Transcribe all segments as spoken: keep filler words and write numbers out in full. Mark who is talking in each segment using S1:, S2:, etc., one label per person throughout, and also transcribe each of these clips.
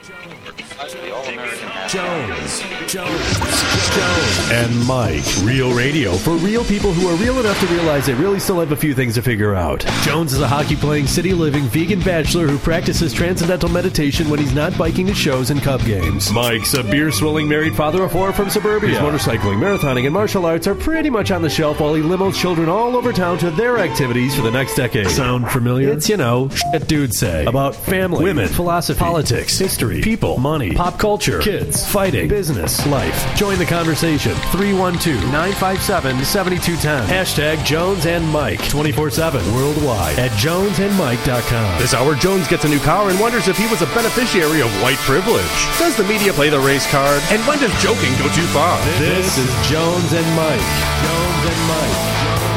S1: Jones, Jones, Jones, and Mike. Real radio for real people who are real enough to realize they really still have a few things to figure out. Jones is a hockey-playing, city-living, vegan bachelor who practices transcendental meditation when he's not biking to shows and Cub games. Mike's a beer-swilling married father of four from suburbia. His motorcycling, marathoning, and martial arts are pretty much on the shelf while he limos children all over town to their activities for the next decade. Sound familiar? It's, you know, shit dudes say about family, women, philosophy, politics, history, people, money, pop culture, kids, fighting, business, life. Join the conversation. three one two, nine five seven, seven two one zero. Hashtag Jones and Mike. twenty-four seven worldwide at jones and mike dot com.
S2: This hour, Jones gets a new car and wonders if he was a beneficiary of white privilege. Does the media play the race card? And when does joking go too far?
S1: This is Jones and Mike. Jones and Mike.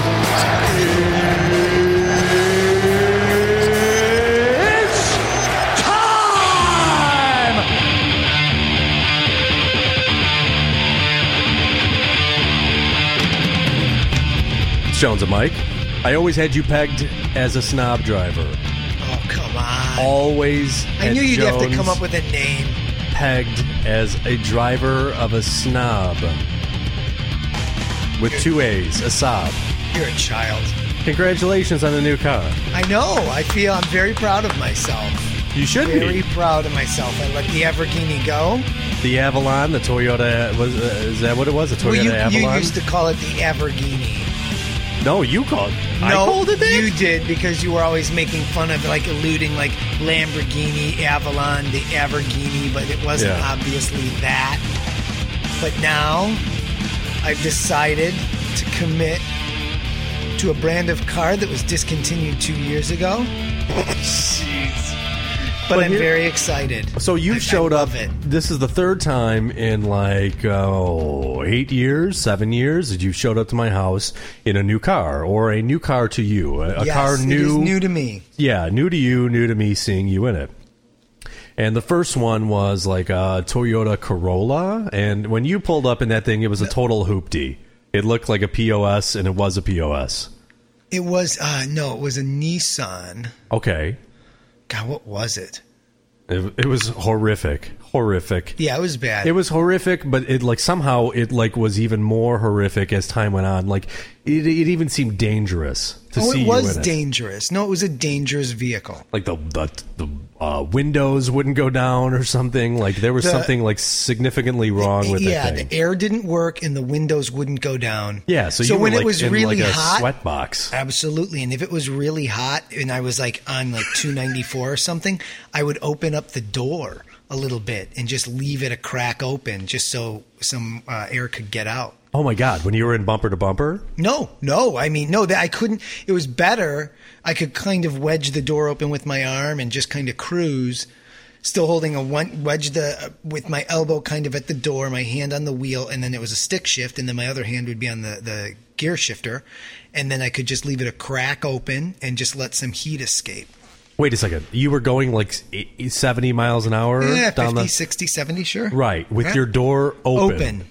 S2: Jones and Mike. I always had you pegged as a snob driver.
S3: Oh, come on.
S2: Always.
S3: I knew you'd
S2: Jones
S3: have to come up with a name.
S2: Pegged as a driver of a snob. With two A's, a sob.
S3: You're a child.
S2: Congratulations on the new car.
S3: I know. I feel I'm very proud of myself.
S2: You should
S3: very
S2: be.
S3: Very proud of myself. I let the Lamborghini go.
S2: The Avalon, the Toyota, was uh, is that what it was? The Toyota
S3: well, you,
S2: Avalon?
S3: You used to call it the Lamborghini.
S2: No, you called.
S3: No,
S2: I called it that?
S3: You did because you were always making fun of, like, alluding, like Lamborghini, Avalon, the Averghini, but it wasn't
S2: yeah.
S3: obviously that. But now I've decided to commit to a brand of car that was discontinued two years ago. Jeez. But, but I'm here, very excited.
S2: So you
S3: I,
S2: showed
S3: I
S2: up.
S3: It.
S2: This is the third time in like oh eight years, seven years that you showed up to my house in a new car or a new car to you, a, a
S3: yes,
S2: car new,
S3: it is new to me.
S2: Yeah, new to you, new to me, seeing you in it. And the first one was like a Toyota Corolla, and when you pulled up in that thing, it was a total hoopty. It looked like a P O S, and it was a P O S.
S3: It was uh, no, it was a Nissan.
S2: Okay.
S3: God, what was it?
S2: It, it was horrific, horrific.
S3: Yeah, it was bad.
S2: It was horrific, but it like somehow it like was even more horrific as time went on. Like it, it even seemed dangerous to
S3: oh,
S2: see
S3: it was
S2: you in
S3: dangerous.
S2: It.
S3: No, it was a dangerous vehicle.
S2: Like the the, the uh, windows wouldn't go down or something. Like there was
S3: the,
S2: something like significantly wrong with
S3: yeah,
S2: that thing.
S3: The air didn't work and the windows wouldn't go down.
S2: Yeah, so,
S3: so
S2: you
S3: when
S2: were like
S3: it was
S2: in
S3: really
S2: like a
S3: hot,
S2: sweat box.
S3: Absolutely, and if it was really hot and I was like on like two ninety-four or something, I would open up the door a little bit and just leave it a crack open just so some uh, air could get out.
S2: Oh my God! When you were in bumper to bumper?
S3: No, no. I mean, no. That I couldn't. It was better. I could kind of wedge the door open with my arm and just kind of cruise, still holding a one wedge the uh, with my elbow kind of at the door, my hand on the wheel, and then it was a stick shift, and then my other hand would be on the the gear shifter, and then I could just leave it a crack open and just let some heat escape.
S2: Wait a second. You were going like seventy miles an hour?
S3: Yeah,
S2: down
S3: fifty,
S2: the...
S3: sixty, seventy, sure.
S2: Right, with
S3: yeah.
S2: your door open.
S3: Open.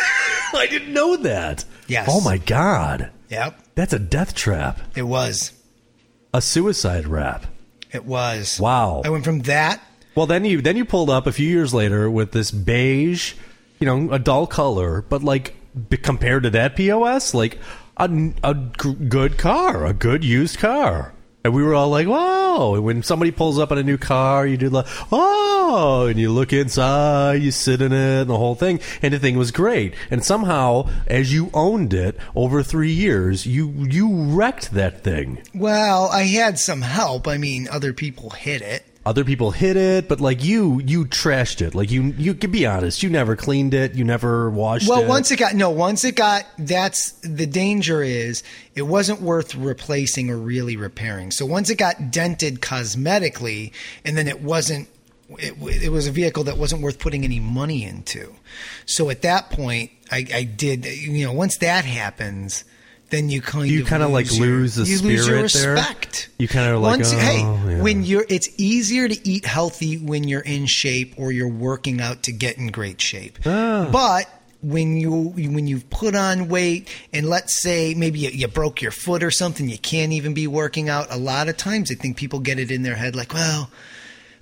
S2: I didn't know that.
S3: Yes.
S2: Oh, my God.
S3: Yep.
S2: That's a death trap.
S3: It was.
S2: A suicide rap.
S3: It was.
S2: Wow.
S3: I went from that.
S2: Well, then you then you pulled up a few years later with this beige, you know, a dull color, but like compared to that P O S, like a, a g- good car, a good used car. And we were all like, wow. And when somebody pulls up on a new car, you do like, oh, and you look inside, you sit in it, and the whole thing. And the thing was great. And somehow, as you owned it over three years, you you wrecked that thing.
S3: Well, I had some help. I mean, other people hit it.
S2: Other people hit it, but like you, you trashed it. Like you, you can be honest. You never cleaned it. You never washed
S3: well,
S2: it.
S3: Well, once it got no, once it got. That's the danger. Is it wasn't worth replacing or really repairing. So once it got dented cosmetically, and then it wasn't. It, it was a vehicle that wasn't worth putting any money into. So at that point, I, I did. You know, once that happens. Then you kind
S2: you
S3: of
S2: kind of like
S3: your,
S2: lose the
S3: you
S2: spirit
S3: lose your
S2: there.
S3: respect.
S2: You kind of like
S3: Once,
S2: oh,
S3: hey,
S2: yeah.
S3: when you're, it's easier to eat healthy when you're in shape or you're working out to get in great shape.
S2: Ah.
S3: But when you when you've put on weight and let's say maybe you, you broke your foot or something, you can't even be working out. A lot of times, I think people get it in their head like, well.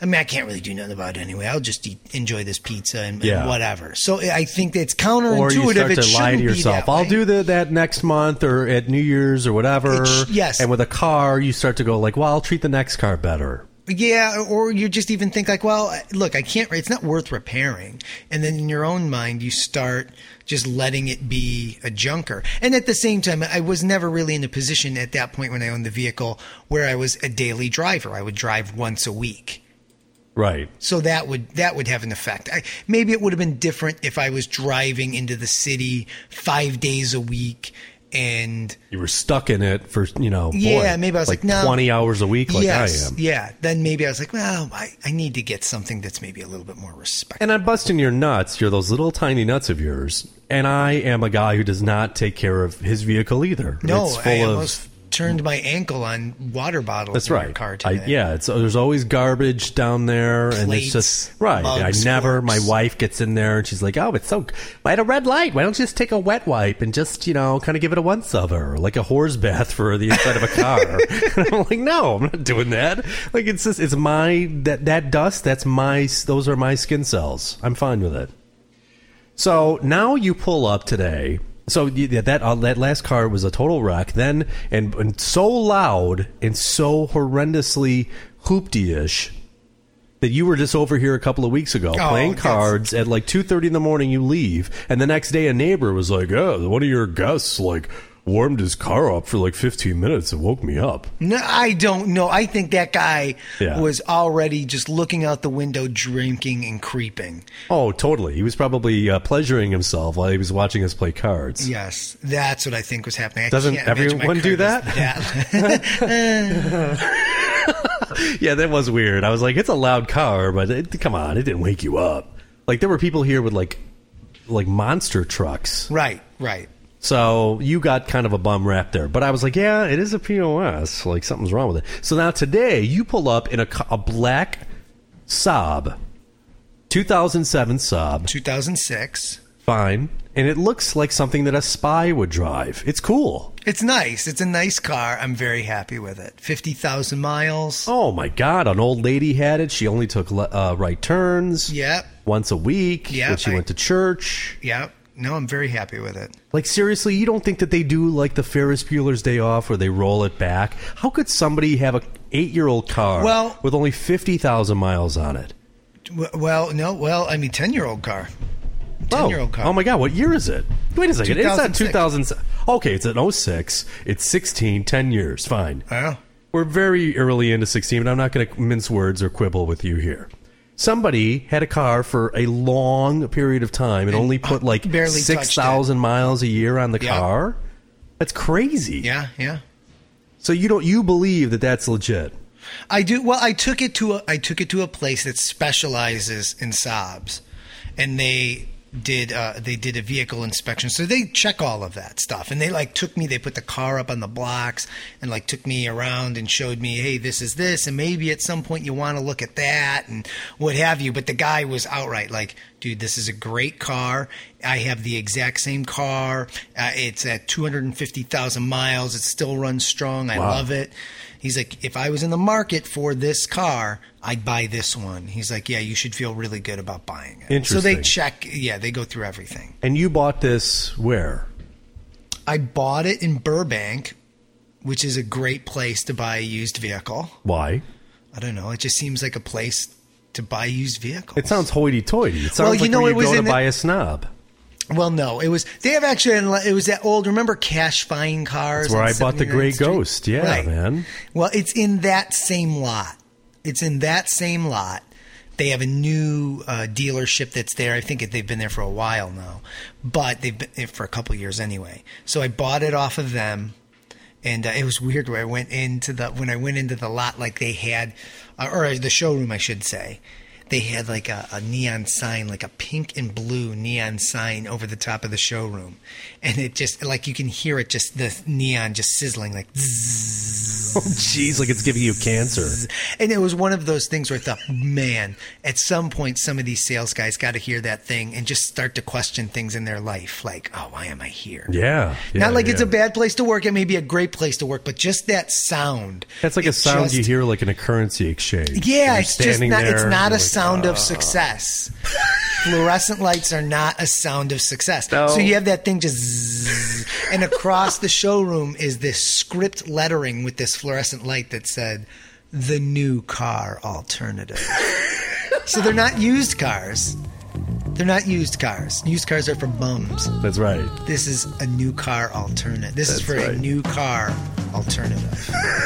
S3: I mean, I can't really do nothing about it anyway. I'll just eat, enjoy this pizza and,
S2: Yeah.
S3: and whatever. So I think it's counterintuitive.
S2: Or you start
S3: it
S2: to lie to
S3: shouldn't be
S2: yourself.
S3: that
S2: I'll
S3: way.
S2: do the, that next month or at New Year's or whatever.
S3: It sh- yes.
S2: And with a car, you start to go like, well, I'll treat the next car better.
S3: Yeah, or you just even think like, well, look, I can't. It's not worth repairing, and then in your own mind, you start just letting it be a junker. And at the same time, I was never really in a position at that point when I owned the vehicle where I was a daily driver. I would drive once a week.
S2: Right.
S3: So that would that would have an effect. I, maybe it would have been different if I was driving into the city five days a week and
S2: You were stuck in it for, you know, boy,
S3: yeah, maybe I was like, no,
S2: twenty hours a week like
S3: yes,
S2: I am.
S3: yeah. Then maybe I was like, well, I, I need to get something that's maybe a little bit more respectful.
S2: And I'm busting your nuts. You're those little tiny nuts of yours. And I am a guy who does not take care of his vehicle either.
S3: No,
S2: it's full
S3: I
S2: of,
S3: almost turned my ankle on water bottles
S2: That's
S3: in
S2: right.
S3: your car
S2: I,
S3: today.
S2: yeah, it's, there's always garbage down there, and
S3: Plates,
S2: it's just right.
S3: mugs,
S2: I never.
S3: forks.
S2: My wife gets in there and she's like, "Oh, it's so at a red light. Why don't you just take a wet wipe and just you know kind of give it a once over, like a whore's bath for the inside of a car?" And I'm like, "No, I'm not doing that. Like it's just it's my that that dust. That's my those are my skin cells. I'm fine with it." So now you pull up today. So yeah, that uh, that last car was a total wreck. Then and, and so loud and so horrendously hoopty-ish that you were just over here a couple of weeks ago
S3: Oh,
S2: playing
S3: yes.
S2: cards at like two thirty in the morning. You leave, and the next day a neighbor was like, "Oh, one of your guests like warmed his car up for like fifteen minutes and woke me up."
S3: No, I don't know. I think that guy
S2: Yeah.
S3: was already just looking out the window, drinking and creeping.
S2: Oh, totally. He was probably uh, pleasuring himself while he was watching us play cards.
S3: Yes, that's what I think was happening. I
S2: Doesn't
S3: can't imagine my
S2: everyone do
S3: credit was that.
S2: Yeah, that was weird. I was like, it's a loud car, but it, come on, it didn't wake you up. Like there were people here with like, like monster trucks.
S3: Right, right.
S2: So you got kind of a bum rap there. But I was like, yeah, it is a P O S. Like something's wrong with it. So now today you pull up in a, ca- a black Saab, two thousand seven Saab,
S3: two thousand six.
S2: fine, and it looks like something that a spy would drive. It's cool.
S3: It's nice. It's a nice car. I'm very happy with it. fifty thousand miles.
S2: Oh my God, an old lady had it. She only took le- uh, right turns.
S3: Yep,
S2: Once a week.
S3: Yeah,
S2: when she
S3: I-
S2: went to church.
S3: yep. No, I'm very happy with it.
S2: Like seriously, you don't think that they do like the Ferris Bueller's Day Off where they roll it back? How could somebody have a eight-year-old car
S3: Well-
S2: with only fifty thousand miles on it?
S3: W- Well, no, well, I mean, ten-year-old car.
S2: Oh,
S3: ten-year-old car.
S2: oh my God, what year is it? Wait a second, it's not two
S3: two
S2: thousand.
S3: thousand
S2: Okay, it's an oh six. It's sixteen, ten years, fine.
S3: Oh.
S2: We're very early into sixteen, but I'm not going to mince words or quibble with you here. Somebody had a car for a long period of time and,
S3: And,
S2: only put
S3: uh,
S2: like
S3: barely touched
S2: six thousand miles a year on the
S3: Yeah.
S2: car. That's crazy.
S3: Yeah, yeah.
S2: So you don't you believe that that's legit?
S3: I do. Well, I took it to a I took it to a place that specializes in Saabs, and they did uh, they did a vehicle inspection. So they check all of that stuff, and they like took me. They put the car up on the blocks and like took me around and showed me, hey, this is this, and maybe at some point you want to look at that and what have you. But the guy was outright like, dude, this is a great car. I have the exact same car. Uh, it's at two hundred fifty thousand miles. It still runs strong. I
S2: Wow.
S3: love it. He's like, if I was in the market for this car, I'd buy this one. He's like, yeah, you should feel really good about buying it. So they
S2: Interesting.
S3: check, yeah, they go through everything.
S2: And you bought this where?
S3: I bought it in Burbank, which is a great place to buy a used vehicle.
S2: Why?
S3: I don't know. It just seems like a place to buy used vehicles.
S2: It sounds hoity-toity. It sounds
S3: Well, you
S2: like
S3: know,
S2: where
S3: it
S2: you
S3: was
S2: go to
S3: in the-
S2: buy a snob.
S3: Well, no, it was. They have actually. It was that old. Remember Cash Fine Cars?
S2: That's where
S3: on
S2: I bought the Grey
S3: seventy-ninth Street?
S2: Ghost. Yeah,
S3: Right.
S2: man.
S3: Well, it's in that same lot. It's in that same lot. They have a new uh, dealership that's there. I think they've been there for a while now, but they've been there for a couple of years anyway. So I bought it off of them, and uh, it was weird where I went into the when I went into the lot, like they had, uh, or the showroom, I should say. They had like a, a neon sign, like a pink and blue neon sign over the top of the showroom. And it just, like you can hear it, just the neon just sizzling like zzz.
S2: Jeez, like it's giving you cancer.
S3: And it was one of those things where I thought, man, at some point, some of these sales guys got to hear that thing and just start to question things in their life. Like, oh, why am I here?
S2: Yeah. yeah
S3: Not like
S2: yeah.
S3: it's a bad place to work. It may be a great place to work, but just that sound.
S2: That's like a sound
S3: just,
S2: you hear like in a currency exchange.
S3: Yeah, it's just not, it's not a
S2: like,
S3: sound
S2: uh,
S3: of success. Fluorescent lights are not a sound of success.
S2: No.
S3: So you have that thing just zzz, and across the showroom is this script lettering with this fluorescent light that said, the new car alternative. So they're not used cars. They're not used cars. Used cars are for bums.
S2: That's right.
S3: This is a new car alternative. This
S2: That's
S3: is for
S2: right.
S3: a new car alternative.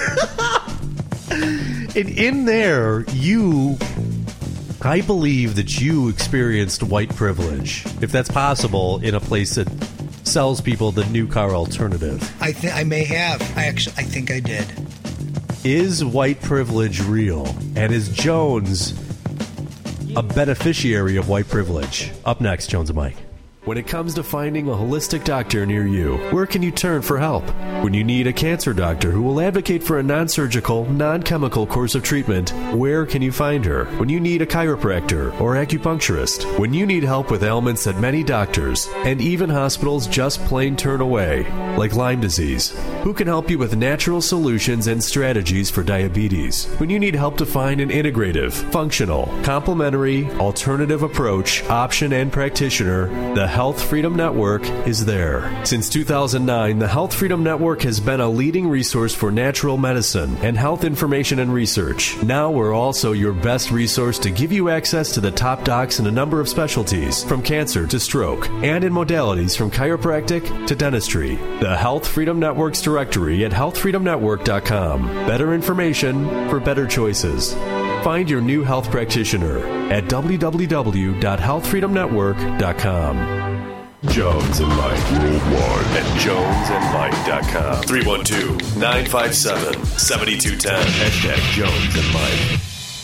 S2: And in there, you... I believe that you experienced white privilege, if that's possible, in a place that sells people the new car alternative.
S3: I think I may have. I actually, I think I did.
S2: Is white privilege real? And is Jones a beneficiary of white privilege? Up next, Jones and Mike.
S1: When it comes to finding a holistic doctor near you, where can you turn for help? When you need a cancer doctor who will advocate for a non-surgical, non-chemical course of treatment, where can you find her? When you need a chiropractor or acupuncturist, when you need help with ailments that many doctors and even hospitals just plain turn away, like Lyme disease, who can help you with natural solutions and strategies for diabetes? When you need help to find an integrative, functional, complementary, alternative approach, option, and practitioner, the Health Freedom Network is there. Since two thousand nine, the Health Freedom Network has been a leading resource for natural medicine and health information and research. Now we're also your best resource to give you access to the top docs in a number of specialties, from cancer to stroke, and in modalities from chiropractic to dentistry. The Health Freedom Network's directory at health freedom network dot com. Better information for better choices. Find your new health practitioner at w w w dot health freedom network dot com. Jones and Mike Worldwide at jones and mike dot com. three one two, nine five seven, seven two one zero. Hashtag Jones and Mike.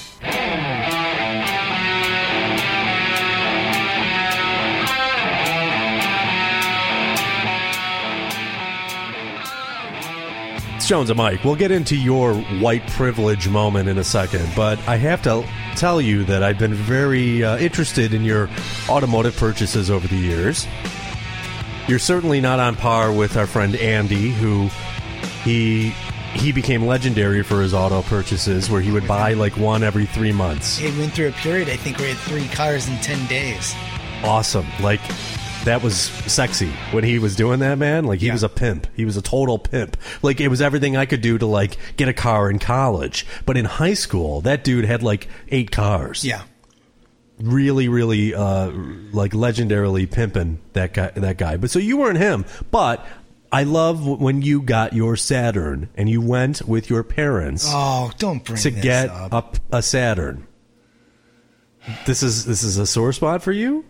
S2: It's Jones and Mike. We'll get into your white privilege moment in a second, but I have to tell you that I've been very uh, interested in your automotive purchases over the years. You're certainly not on par with our friend Andy, who he he became legendary for his auto purchases, where he would buy like one every three months.
S3: It went through a period, I think, where he had three cars in ten days.
S2: Awesome. Like, that was sexy when he was doing that, man. Like, he
S3: Yeah.
S2: was a pimp. He was a total pimp. Like, it was everything I could do to, like, get a car in college. But in high school, that dude had, like, eight cars.
S3: Yeah.
S2: Really, really, uh, like, legendarily pimping that guy, that guy. But so you weren't him. But I love w- when you got your Saturn and you went with your parents
S3: Oh, don't bring
S2: to
S3: this
S2: get
S3: up.
S2: up a Saturn. This is this is a sore spot for you?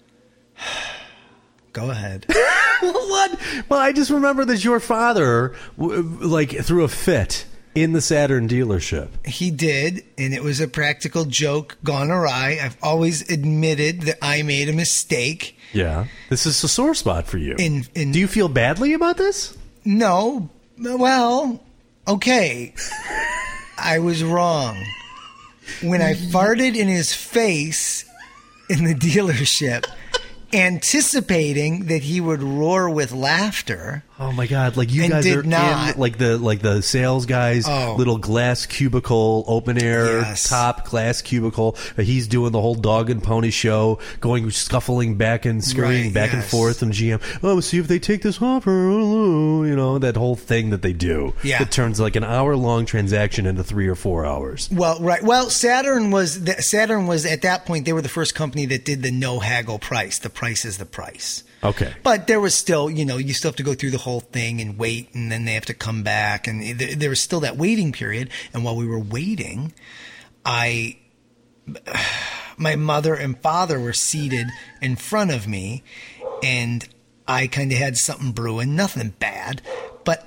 S3: Go ahead.
S2: What? Well, I just remember that your father, w- like, threw a fit in the Saturn dealership.
S3: He did, and it was a practical joke gone awry. I've always admitted that I made a mistake.
S2: Yeah. This is a sore spot for you.
S3: In- in-
S2: Do you feel badly about this?
S3: No, well, okay. I was wrong. When I farted in his face in the dealership, anticipating that he would roar with laughter.
S2: Oh my God! Like, you
S3: And
S2: guys
S3: did
S2: are
S3: not.
S2: in like the like the sales guys'
S3: Oh.
S2: little glass cubicle, open air
S3: Yes.
S2: top glass cubicle. Uh, He's doing the whole dog and pony show, going scuffling back and scurrying
S3: Right,
S2: back and
S3: yes.
S2: forth. And G M, oh, see if they take this offer. Oh, you know, that whole thing that they do.
S3: Yeah.
S2: It turns like an hour long transaction into three or four hours.
S3: Well, right. Well, Saturn was the, Saturn was at that point, they were the first company that did the no haggle price. The price is the price.
S2: Okay.
S3: But there was still, you know, you still have to go through the whole thing and wait, and then they have to come back, and there, there was still that waiting period. And while we were waiting, I, my mother and father were seated in front of me, and I kind of had something brewing, nothing bad, but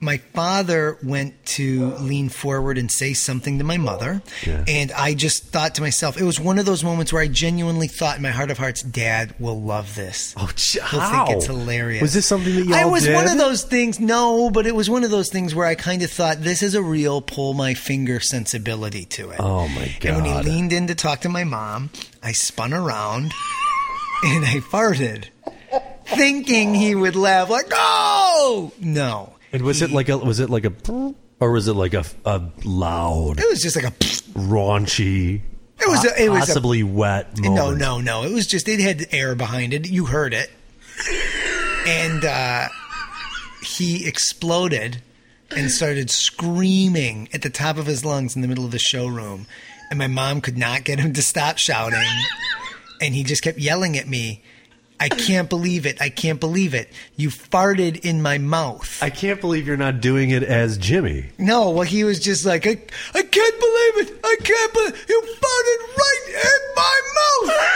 S3: my father went to lean forward and say something to my mother.
S2: Yeah.
S3: And I just thought to myself, it was one of those moments where I genuinely thought in my heart of hearts, Dad will love this.
S2: Oh, j-
S3: He'll
S2: how?
S3: think it's hilarious.
S2: Was this something that y'all
S3: I was
S2: did?
S3: one of those things, no, but it was one of those things where I kind of thought, this is a real pull my finger sensibility to it.
S2: Oh, my God.
S3: And when he leaned in to talk to my mom, I spun around and I farted, thinking he would laugh like, oh! No.
S2: And was
S3: He-
S2: it like a was it like a or was it like a, a loud,
S3: It was just like a...
S2: raunchy,
S3: It was a- it was a-
S2: possibly wet moment?
S3: No, no, no. It was just, it had air behind it. You heard it. And uh, he exploded and started screaming at the top of his lungs in the middle of the showroom. And my mom could not get him to stop shouting. And he just kept yelling at me, I can't believe it. I can't believe it. You farted in my mouth.
S2: I can't believe you're not doing it as Jimmy.
S3: No, well, he was just like, I, I can't believe it. I can't believe you farted right in my mouth.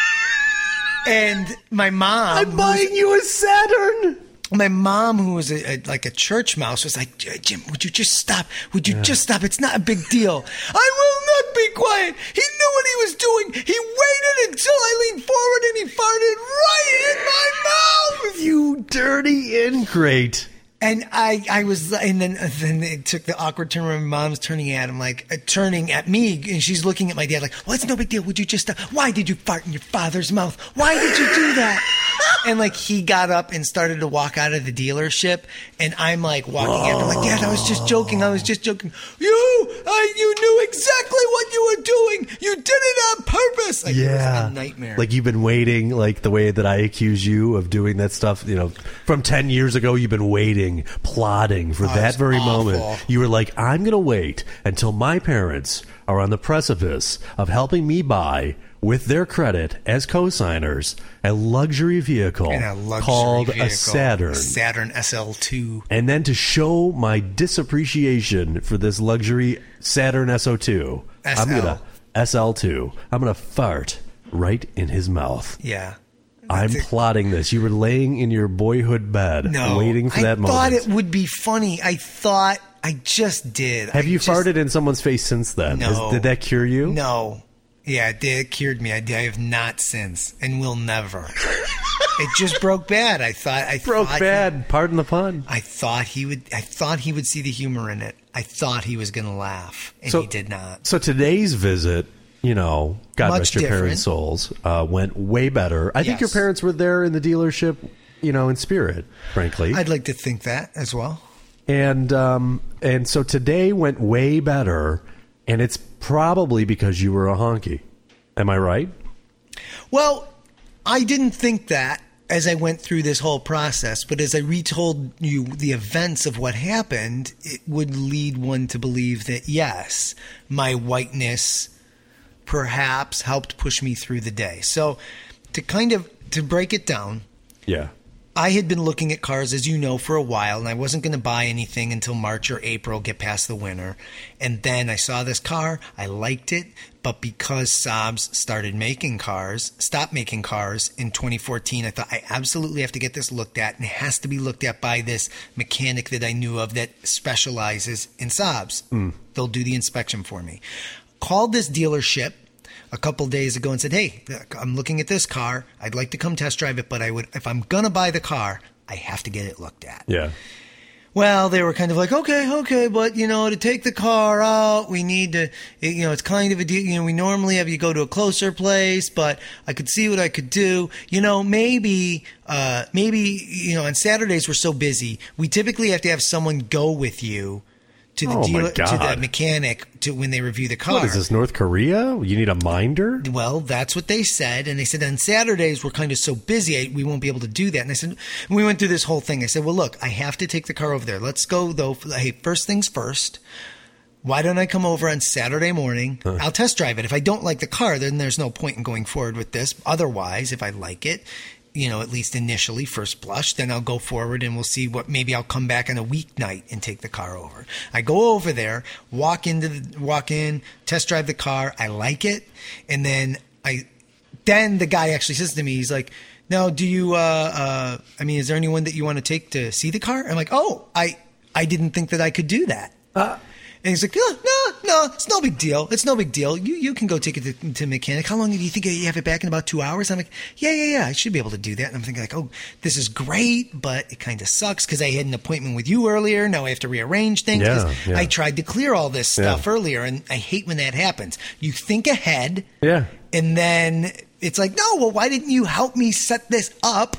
S3: And my mom,
S2: I'm buying you a Saturn.
S3: my mom, who was a, a, like a church mouse, was like, Jim, would you just stop? Would you just stop? It's not a big deal. I will not be quiet. He knew what he was doing. He waited until I leaned forward and he farted right in my mouth.
S2: You dirty ingrate.
S3: And I, I was, and then, then it took the awkward turn where my mom's turning at him, like uh, turning at me, and she's looking at my dad, like, "Well, it's no big deal. Would you just stop? Why did you fart in your father's mouth? Why did you do that?" And like he got up and started to walk out of the dealership, and I'm like walking after, like, Dad, I was just joking. I was just joking. You, I, you knew exactly what you were doing. You did it on purpose. Like, it was
S2: Yeah,
S3: a nightmare.
S2: Like you've been waiting, like the way that I accuse you of doing that stuff. You know, from ten years ago, you've been waiting, plotting for that
S3: it's
S2: very
S3: awful.
S2: moment. You were like, I'm going to wait until my parents are on the precipice of helping me buy, with their credit as co-signers, a luxury vehicle
S3: And a luxury
S2: called
S3: vehicle,
S2: a Saturn.
S3: a Saturn S L two.
S2: And then to show my disappreciation for this luxury Saturn S O two,
S3: S
S2: I'm
S3: L.
S2: gonna S L two. I'm gonna fart right in his mouth.
S3: Yeah.
S2: I'm plotting this. You were laying in your boyhood bed,
S3: No,
S2: waiting for
S3: I
S2: that moment.
S3: thought it would be funny. I thought I just did.
S2: Have
S3: I
S2: you
S3: just,
S2: farted in someone's face since then?
S3: No.
S2: Has- did that cure you?
S3: No. Yeah, it did. It cured me. I, I have not since, and will never. It just broke bad. I thought. I
S2: Broke
S3: thought
S2: bad.
S3: He,
S2: Pardon the pun.
S3: I thought he would. I thought he would see the humor in it. I thought he was going to laugh, and
S2: So-
S3: he did not.
S2: So today's visit, you know, God
S3: Much
S2: rest your
S3: different.
S2: parents' souls, uh, went way better. I think your
S3: Yes.
S2: parents were there in the dealership, you know, in spirit, frankly.
S3: I'd like to think that as well.
S2: And um, and so today went way better, and it's probably because you were a honky. Am I right?
S3: Well, I didn't think that as I went through this whole process, but as I retold you the events of what happened, it would lead one to believe that, yes, my whiteness perhaps helped push me through the day. So to kind of to break it down,
S2: Yeah.
S3: I had been looking at cars, as you know, for a while, and I wasn't going to buy anything until March or April, get past the winter. And then I saw this car. I liked it. But because Saabs started making cars, stopped making cars in twenty fourteen, I thought I absolutely have to get this looked at, and it has to be looked at by this mechanic that I knew of that specializes in Saabs. Mm. They'll do the inspection for me. Called this dealership a couple days ago and said, "Hey, I'm looking at this car. I'd like to come test drive it, but I would, if I'm gonna buy the car, I have to get it looked at."
S2: Yeah.
S3: Well, they were kind of like, "Okay, okay, but you know, to take the car out, we need to, you know, it's kind of a deal. You know, we normally have you go to a closer place, but I could see what I could do. You know, maybe, uh, maybe, you know, on Saturdays we're so busy, we typically have to have someone go with you to the
S2: Oh, my
S3: dealer, to the
S2: God.
S3: mechanic, to when they review the car."
S2: What is this, North Korea? You need a minder?
S3: Well, that's what they said. And they said, on Saturdays, we're kind of so busy, we won't be able to do that. And I said, and we went through this whole thing. I said, well, look, I have to take the car over there. Let's go, though. Hey, first things first. Why don't I come over on Saturday morning? Huh. I'll test drive it. If I don't like the car, then there's no point in going forward with this. Otherwise, if I like it, you know, at least initially, first blush, then I'll go forward and we'll see what, maybe I'll come back on a weeknight and take the car over. I go over there, walk into the, walk in, test drive the car. I like it. And then I, then the guy actually says to me, he's like, "Now, do you, uh, uh, I mean, is there anyone that you want to take to see the car?" I'm like, "Oh, I, I didn't think that I could do that. Uh, and he's like, no, no, no, it's no big deal. It's no big deal. You you can go take it to, to mechanic. How long do you think you have it back in about two hours? I'm like, yeah, yeah, yeah. I should be able to do that. And I'm thinking like, oh, this is great, but it kind of sucks because I had an appointment with you earlier. Now I have to rearrange things.
S2: Yeah, yeah.
S3: I tried to clear all this stuff
S2: yeah.
S3: earlier, and I hate when that happens. You think ahead,
S2: yeah,
S3: and then it's like, no, well, why didn't you help me set this up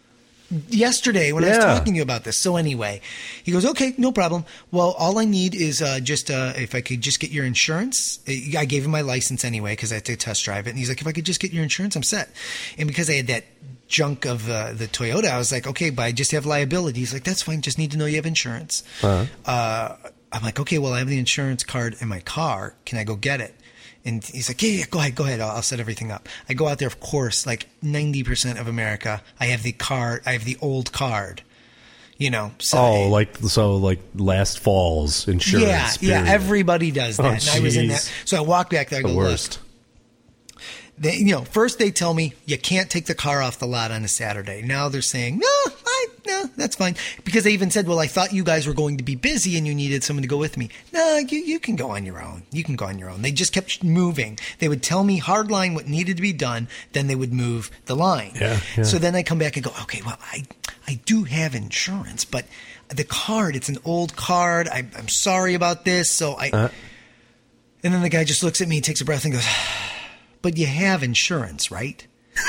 S3: yesterday when
S2: yeah.
S3: I was talking to you about this? So anyway, he goes, okay, no problem. Well, all I need is uh, just uh, if I could just get your insurance. I gave him my license anyway because I had to test drive it. And he's like, if I could just get your insurance, I'm set. And because I had that junk of uh, the Toyota, I was like, okay, but I just have liability. He's like, that's fine. Just need to know you have insurance. Uh-huh. Uh, I'm like, okay, well, I have the insurance card in my car. Can I go get it? And he's like, yeah, yeah, go ahead, go ahead. I'll, I'll set everything up. I go out there, of course, like ninety percent of America, I have the card, I have the old card, you know. So
S2: oh,
S3: I,
S2: like, so like last fall's insurance.
S3: Yeah,
S2: period.
S3: yeah, everybody does that.
S2: Oh,
S3: and I was in
S2: geez.
S3: that. So I walk back there, I go,
S2: The worst.
S3: look. They, you know, first they tell me you can't take the car off the lot on a Saturday. Now they're saying, no, I, no, that's fine. Because they even said, well, I thought you guys were going to be busy and you needed someone to go with me. No, you, you can go on your own. You can go on your own. They just kept moving. They would tell me hard line what needed to be done. Then they would move the line.
S2: Yeah, yeah.
S3: So then I come back and go, okay, well, I, I do have insurance, but the card, it's an old card. I, I'm sorry about this. So I, uh. and then the guy just looks at me, takes a breath and goes, but you have insurance, right?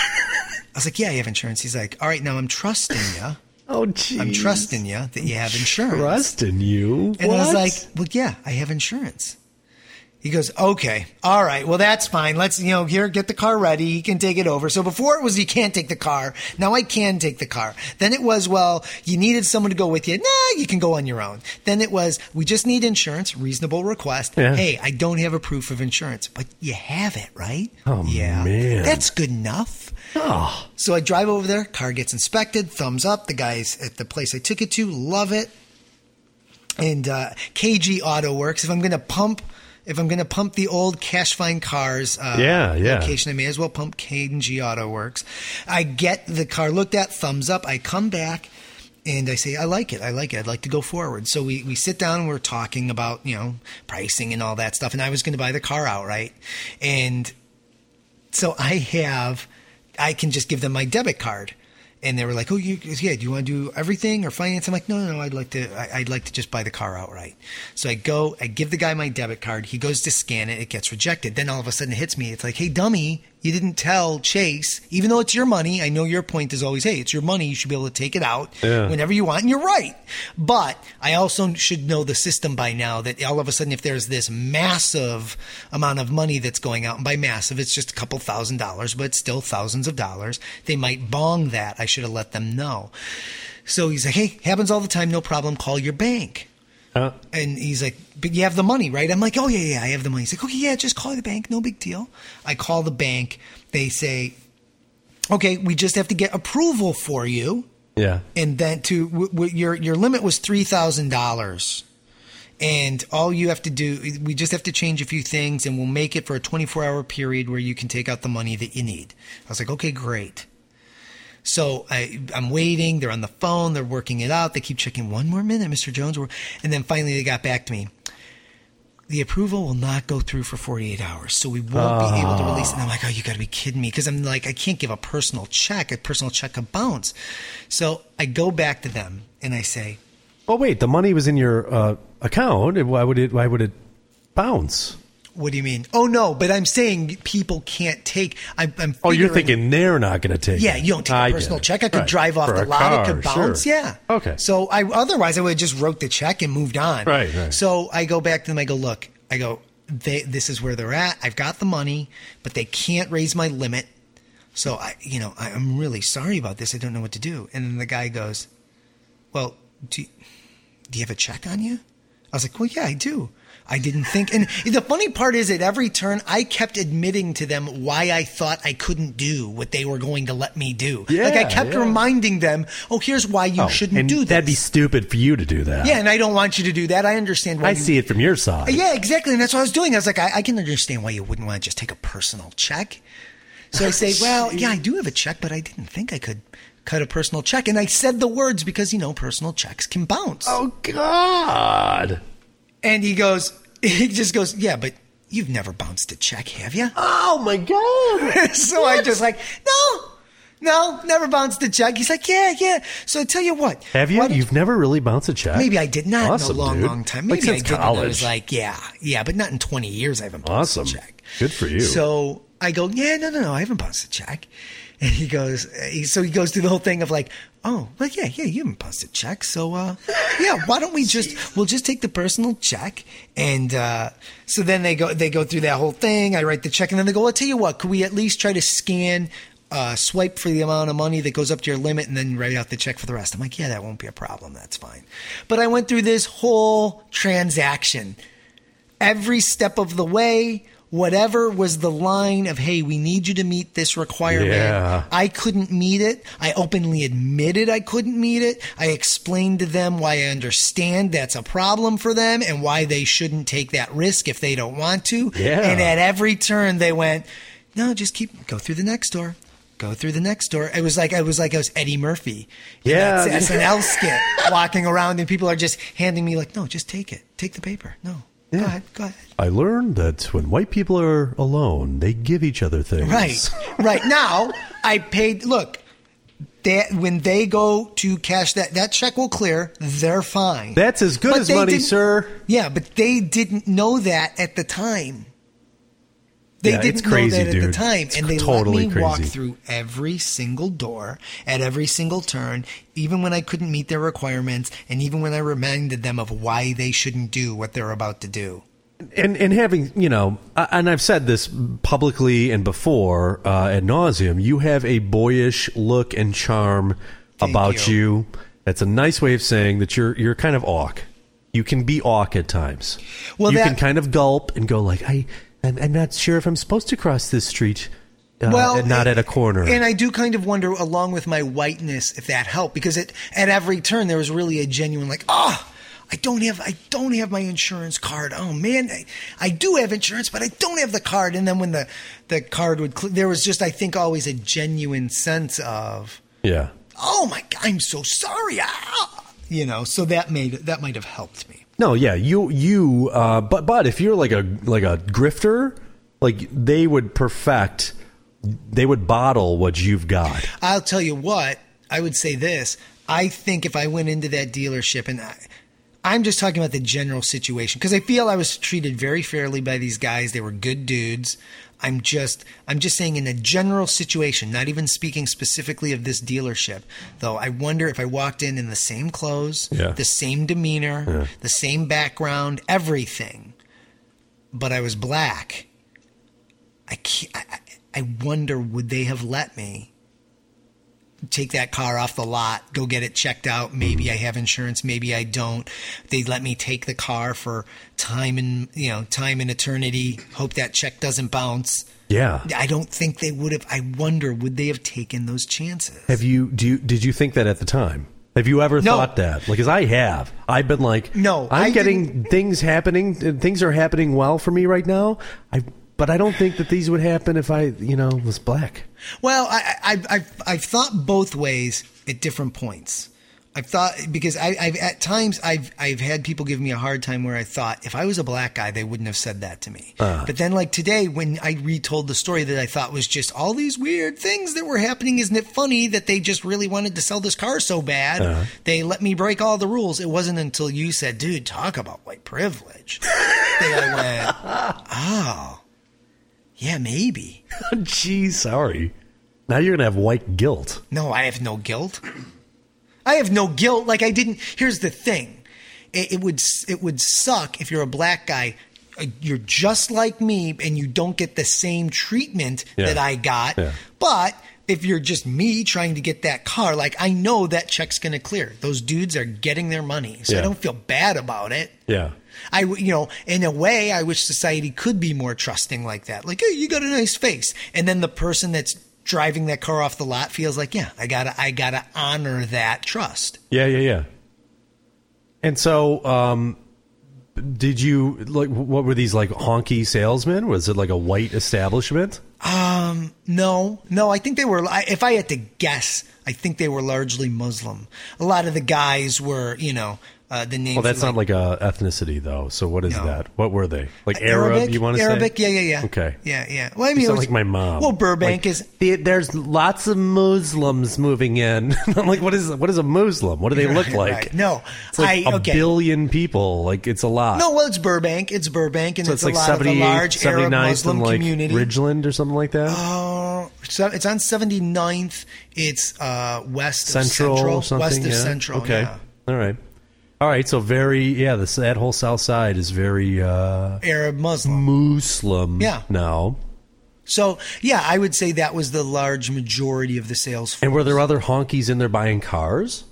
S3: I was like, yeah, I have insurance. He's like, all right, now I'm trusting you.
S2: Oh, geez.
S3: I'm trusting you that you have insurance.
S2: Trusting you?
S3: And
S2: what?
S3: I was like, well, yeah, I have insurance. He goes, okay, all right, well, that's fine. Let's, you know, here, get the car ready. He can take it over. So before it was, you can't take the car. Now I can take the car. Then it was, well, you needed someone to go with you. Nah, you can go on your own. Then it was, we just need insurance, reasonable request.
S2: Yeah.
S3: Hey, I don't have a proof of insurance, but you have it, right?
S2: Oh,
S3: yeah.
S2: man.
S3: That's good enough.
S2: Oh.
S3: So I drive over there, car gets inspected, thumbs up. The guys at the place I took it to love it. And uh, K G Auto Works, if I'm going to pump... If I'm going to pump the old Cash Fine Cars uh,
S2: yeah, yeah.
S3: location, I may as well pump K G Auto Works. I get the car looked at, thumbs up. I come back and I say, I like it. I like it. I'd like to go forward. So we, we sit down and we're talking about, you know, pricing and all that stuff. And I was going to buy the car outright. And so I have, I can just give them my debit card. And they were like, "Oh, you, yeah. Do you want to do everything or finance?" I'm like, "No, no, no. I'd like to. I, I'd like to just buy the car outright." So I go. I give the guy my debit card. He goes to scan it. It gets rejected. Then all of a sudden it hits me. It's like, "Hey, dummy, you didn't tell Chase. Even though it's your money, I know your point is always, hey, it's your money. You should be able to take it out
S2: yeah.
S3: whenever you want." And you're right. But I also should know the system by now that all of a sudden, if there's this massive amount of money that's going out, and by massive, it's just a couple thousand dollars, but it's still thousands of dollars, they might bong that. I should have let them know. So he's like, hey, happens all the time, no problem, call your bank. Uh, and he's like, but you have the money, right? I'm like, oh, yeah, yeah, I have the money. He's like, okay, yeah, just call the bank, no big deal. I call the bank. They say, okay, we just have to get approval for you.
S2: Yeah.
S3: And then to w- w- your your limit was three thousand dollars. And all you have to do, we just have to change a few things, and we'll make it for a twenty-four hour period where you can take out the money that you need. I was like, okay, great. So I, I'm waiting. They're on the phone. They're working it out. They keep checking, one more minute, Mister Jones. And then finally they got back to me. The approval will not go through for forty-eight hours, so we won't oh. be able to release it. And I'm like, oh, you got to be kidding me. Because I'm like, I can't give a personal check. A personal check could bounce. So I go back to them, and I say,
S2: oh, wait, the money was in your uh, account. Why would it, why would it bounce?
S3: What do you mean? Oh, no, but I'm saying people can't take. I'm, I'm
S2: oh, you're thinking they're not going to take
S3: yeah,
S2: it.
S3: you don't take
S2: I
S3: a personal check. I could
S2: right.
S3: drive off
S2: For
S3: the lot.
S2: Car,
S3: it could bounce.
S2: Sure.
S3: Yeah.
S2: Okay.
S3: So I otherwise I would have just wrote the check and moved on.
S2: Right, right.
S3: So I go back to them. I go, look, I go, they, this is where they're at. I've got the money, but they can't raise my limit. So, I, you know, I, I'm really sorry about this. I don't know what to do. And then the guy goes, well, do you, do you have a check on you? I was like, well, yeah, I do. I didn't think. And the funny part is at every turn, I kept admitting to them why I thought I couldn't do what they were going to let me do.
S2: Yeah,
S3: like I kept
S2: yeah.
S3: reminding them, oh, here's why you
S2: oh,
S3: shouldn't
S2: and
S3: do this.
S2: That'd be stupid for you to do that.
S3: Yeah, and I don't want you to do that. I understand why
S2: I
S3: you,
S2: see it from your side.
S3: Yeah, exactly. And that's what I was doing. I was like, I, I can understand why you wouldn't want to just take a personal check. So I say, well, yeah, I do have a check, but I didn't think I could cut a personal check. And I said the words because, you know, personal checks can bounce.
S2: Oh, God.
S3: And he goes, he just goes, yeah, but you've never bounced a check, have you?
S2: Oh, my God.
S3: So I just like, no, no, never bounced a check. He's like, yeah, yeah. So I tell you what.
S2: Have you?
S3: what
S2: You've never really bounced a check?
S3: Maybe I did not
S2: awesome,
S3: in a long,
S2: dude.
S3: long time.
S2: Like
S3: Maybe
S2: since
S3: I didn't.
S2: college.
S3: I was like, yeah, yeah, but not in twenty years I haven't bounced
S2: Awesome.
S3: a check.
S2: Good for you.
S3: So I go, yeah, no, no, no, I haven't bounced a check. And he goes, he, so he goes through the whole thing of like, oh, well, yeah, yeah, you haven't bounced a check. So, uh, yeah, why don't we just, we'll just take the personal check. And, uh, so then they go, they go through that whole thing. I write the check and then they go, well, I'll tell you what, could we at least try to scan, uh, swipe for the amount of money that goes up to your limit and then write out the check for the rest. I'm like, yeah, that won't be a problem. That's fine. But I went through this whole transaction every step of the way. Whatever was the line of, hey, we need you to meet this requirement.
S2: Yeah.
S3: I couldn't meet it. I openly admitted I couldn't meet it. I explained to them why I understand that's a problem for them and why they shouldn't take that risk if they don't want to.
S2: Yeah.
S3: And at every turn they went, no, just keep, go through the next door. Go through the next door. It was like I was like I was Eddie Murphy. in
S2: Yeah.
S3: that S N L skit, walking around and people are just handing me like, no, just take it. Take the paper. No. Go
S2: Yeah.
S3: ahead. Go ahead.
S2: I learned that when white people are alone, they give each other things.
S3: Right, right. Now, I paid, look, that when they go to cash that, that check will clear, they're fine.
S2: That's as good
S3: But
S2: as
S3: they
S2: money,
S3: didn't-
S2: sir.
S3: Yeah, but they didn't know that at the time. They
S2: Yeah,
S3: didn't
S2: it's crazy,
S3: know that at
S2: dude.
S3: the time.
S2: It's
S3: and they
S2: totally
S3: let me walk
S2: crazy.
S3: through every single door at every single turn, even when I couldn't meet their requirements, and even when I reminded them of why they shouldn't do what they're about to do.
S2: And and having, you know, uh, and I've said this publicly and before uh, ad nauseum, you have a boyish look and charm
S3: Thank
S2: about
S3: you.
S2: you. That's a nice way of saying that you're you're kind of awk. You can be awk at times.
S3: Well,
S2: you
S3: that-
S2: can kind of gulp and go like, I, I'm, I'm not sure if I'm supposed to cross this street. Uh,
S3: Well,
S2: and not
S3: and-
S2: at a corner.
S3: And I do kind of wonder, along with my whiteness, if that helped, because it, at every turn there was really a genuine like, oh, I don't have, I don't have my insurance card. Oh man, I, I do have insurance, but I don't have the card. And then when the the card would, cl- there was just, I think, always a genuine sense of,
S2: yeah.
S3: oh my God, I'm so sorry. Ah! You know, so that made that might have helped me.
S2: No, yeah, you you uh but but if you're like a like a grifter, like they would perfect they would bottle what you've got.
S3: I'll tell you what, I would say this. I think if I went into that dealership, and I, I'm just talking about the general situation, because I feel I was treated very fairly by these guys. They were good dudes. I'm just I'm just saying in a general situation, not even speaking specifically of this dealership, though. I wonder if I walked in in the same clothes,
S2: Yeah.
S3: the same demeanor,
S2: Yeah.
S3: the same background, everything, but I was black. I can't, I, I I wonder, would they have let me take that car off the lot, go get it checked out? Maybe I have insurance, maybe I don't. They let me take the car for time and, you know, time and eternity. Hope that check doesn't bounce.
S2: Yeah.
S3: I don't think they would have. I wonder, would they have taken those chances?
S2: Have you do you did you think that at the time? Have you ever
S3: No.
S2: thought that? Like, as I have, I've been like,
S3: No,
S2: I'm
S3: I
S2: getting things happening. Things are happening well for me right now. I, but I don't think that these would happen if I, you know, was black.
S3: Well, I, I, I've, I've thought both ways at different points. I've thought, because I, I've at times I've I've had people give me a hard time where I thought if I was a black guy they wouldn't have said that to me.
S2: Uh.
S3: But then like today when I retold the story that I thought was just all these weird things that were happening, isn't it funny that they just really wanted to sell this car so bad?
S2: Uh.
S3: They let me break all the rules. It wasn't until you said, "Dude, talk about white privilege," that I went, "Oh, yeah, maybe."
S2: Geez, sorry. Now you're gonna have white guilt.
S3: No, I have no guilt. I have no guilt. Like I didn't. Here's the thing: it, it would it would suck if you're a black guy. uh, You're just like me, and you don't get the same treatment
S2: Yeah.
S3: that I got.
S2: Yeah.
S3: But if you're just me trying to get that car, like I know that check's going to clear. Those dudes are getting their money, so
S2: Yeah.
S3: I don't feel bad about it.
S2: Yeah.
S3: I, w- you know, in a way, I wish society could be more trusting like that. Like, hey, you got a nice face, and then the person that's driving that car off the lot feels like, yeah, I gotta, I gotta honor that trust.
S2: Yeah, yeah, yeah. And so, um, did you like? What were these like honky salesmen? Was it like a white establishment?
S3: Um, no, no. I think they were. I- If I had to guess, I think they were largely Muslim. A lot of the guys were, you know, uh, the names.
S2: Well, that's
S3: were
S2: not like a ethnicity though. So what is
S3: No.
S2: that? What were they? Like Arab?
S3: Arabic.
S2: You want to say
S3: Arabic? Yeah, yeah, yeah.
S2: Okay.
S3: Yeah, yeah. Well, I mean,
S2: You
S3: it
S2: sound
S3: was,
S2: like my mom.
S3: Well, Burbank
S2: Like,
S3: is.
S2: "The- there's lots of Muslims moving in. I'm like, what is what is a Muslim? What do they look
S3: Right,
S2: like?
S3: right. No,
S2: it's like
S3: I-
S2: a
S3: okay.
S2: billion people. Like it's a lot.
S3: No, well, it's Burbank. It's Burbank, and
S2: so
S3: it's,
S2: it's like
S3: a lot of the
S2: seventy-eight,
S3: large Arab
S2: seventy-ninth
S3: Muslim
S2: and like
S3: community.
S2: Ridgeland or something like that.
S3: Uh, so it's on seventy-ninth. It's uh, west
S2: Central,
S3: of Central,
S2: or something.
S3: west of
S2: yeah?
S3: Central.
S2: Okay.
S3: Yeah.
S2: All right. All right. So very yeah. This that whole South Side is very uh,
S3: Arab Muslim.
S2: Muslim.
S3: Yeah.
S2: Now.
S3: So yeah, I would say that was the large majority of the sales force.
S2: And were there other honkies in there buying cars?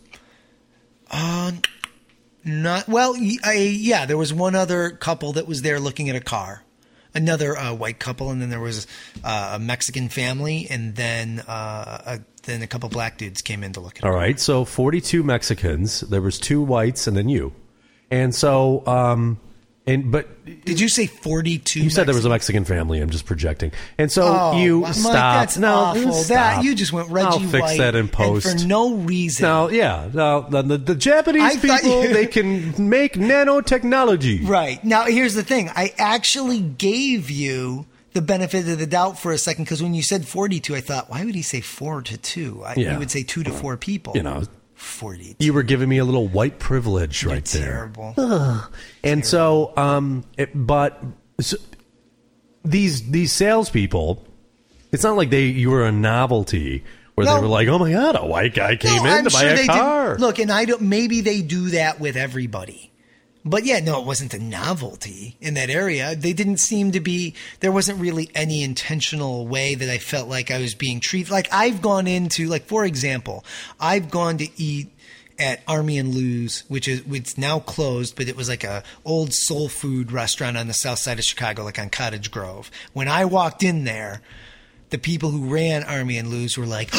S3: Uh, not well. y- I, yeah, there was one other couple that was there looking at a car. Another uh, white couple, and then there was uh, a Mexican family, and then uh, a, then a couple black dudes came in to look at.
S2: All
S3: it.
S2: right, so forty-two Mexicans. There was two whites and then you, and so um, and but
S3: Did you say forty-two?
S2: you said there was a Mexican family. I'm just projecting, and so
S3: Oh,
S2: you
S3: Mike,
S2: stop.
S3: that's
S2: no,
S3: awful.
S2: stop.
S3: That you just went Reggie
S2: I'll fix
S3: White
S2: that in
S3: and
S2: post
S3: for no reason.
S2: No, yeah, no, the, the, the Japanese
S3: I thought
S2: people
S3: you-
S2: they can make nanotechnology.
S3: Right. Now, here's the thing. I actually gave you the benefit of the doubt for a second because when you said forty-two, I thought, why would he say four to two? I,
S2: Yeah.
S3: He would say two to four people.
S2: You know,
S3: forty-two.
S2: you were giving me a little white privilege
S3: You're
S2: right there.
S3: terrible.
S2: And so, um, it, but so, these these salespeople, it's not like they you were a novelty where
S3: No.
S2: they were like, oh my god, a white guy came
S3: No,
S2: in
S3: I'm
S2: to buy
S3: sure
S2: a
S3: they
S2: car.
S3: did. Look, and I don't. Maybe they do that with everybody. But yeah, no, it wasn't a novelty in that area. They didn't seem to be, there wasn't really any intentional way that I felt like I was being treated. Like I've gone into, like, for example, I've gone to eat at Army and Lou's, which is, it's now closed, but it was like a old soul food restaurant on the south side of Chicago, like on Cottage Grove. When I walked in there, the people who ran Army and Lou's were like,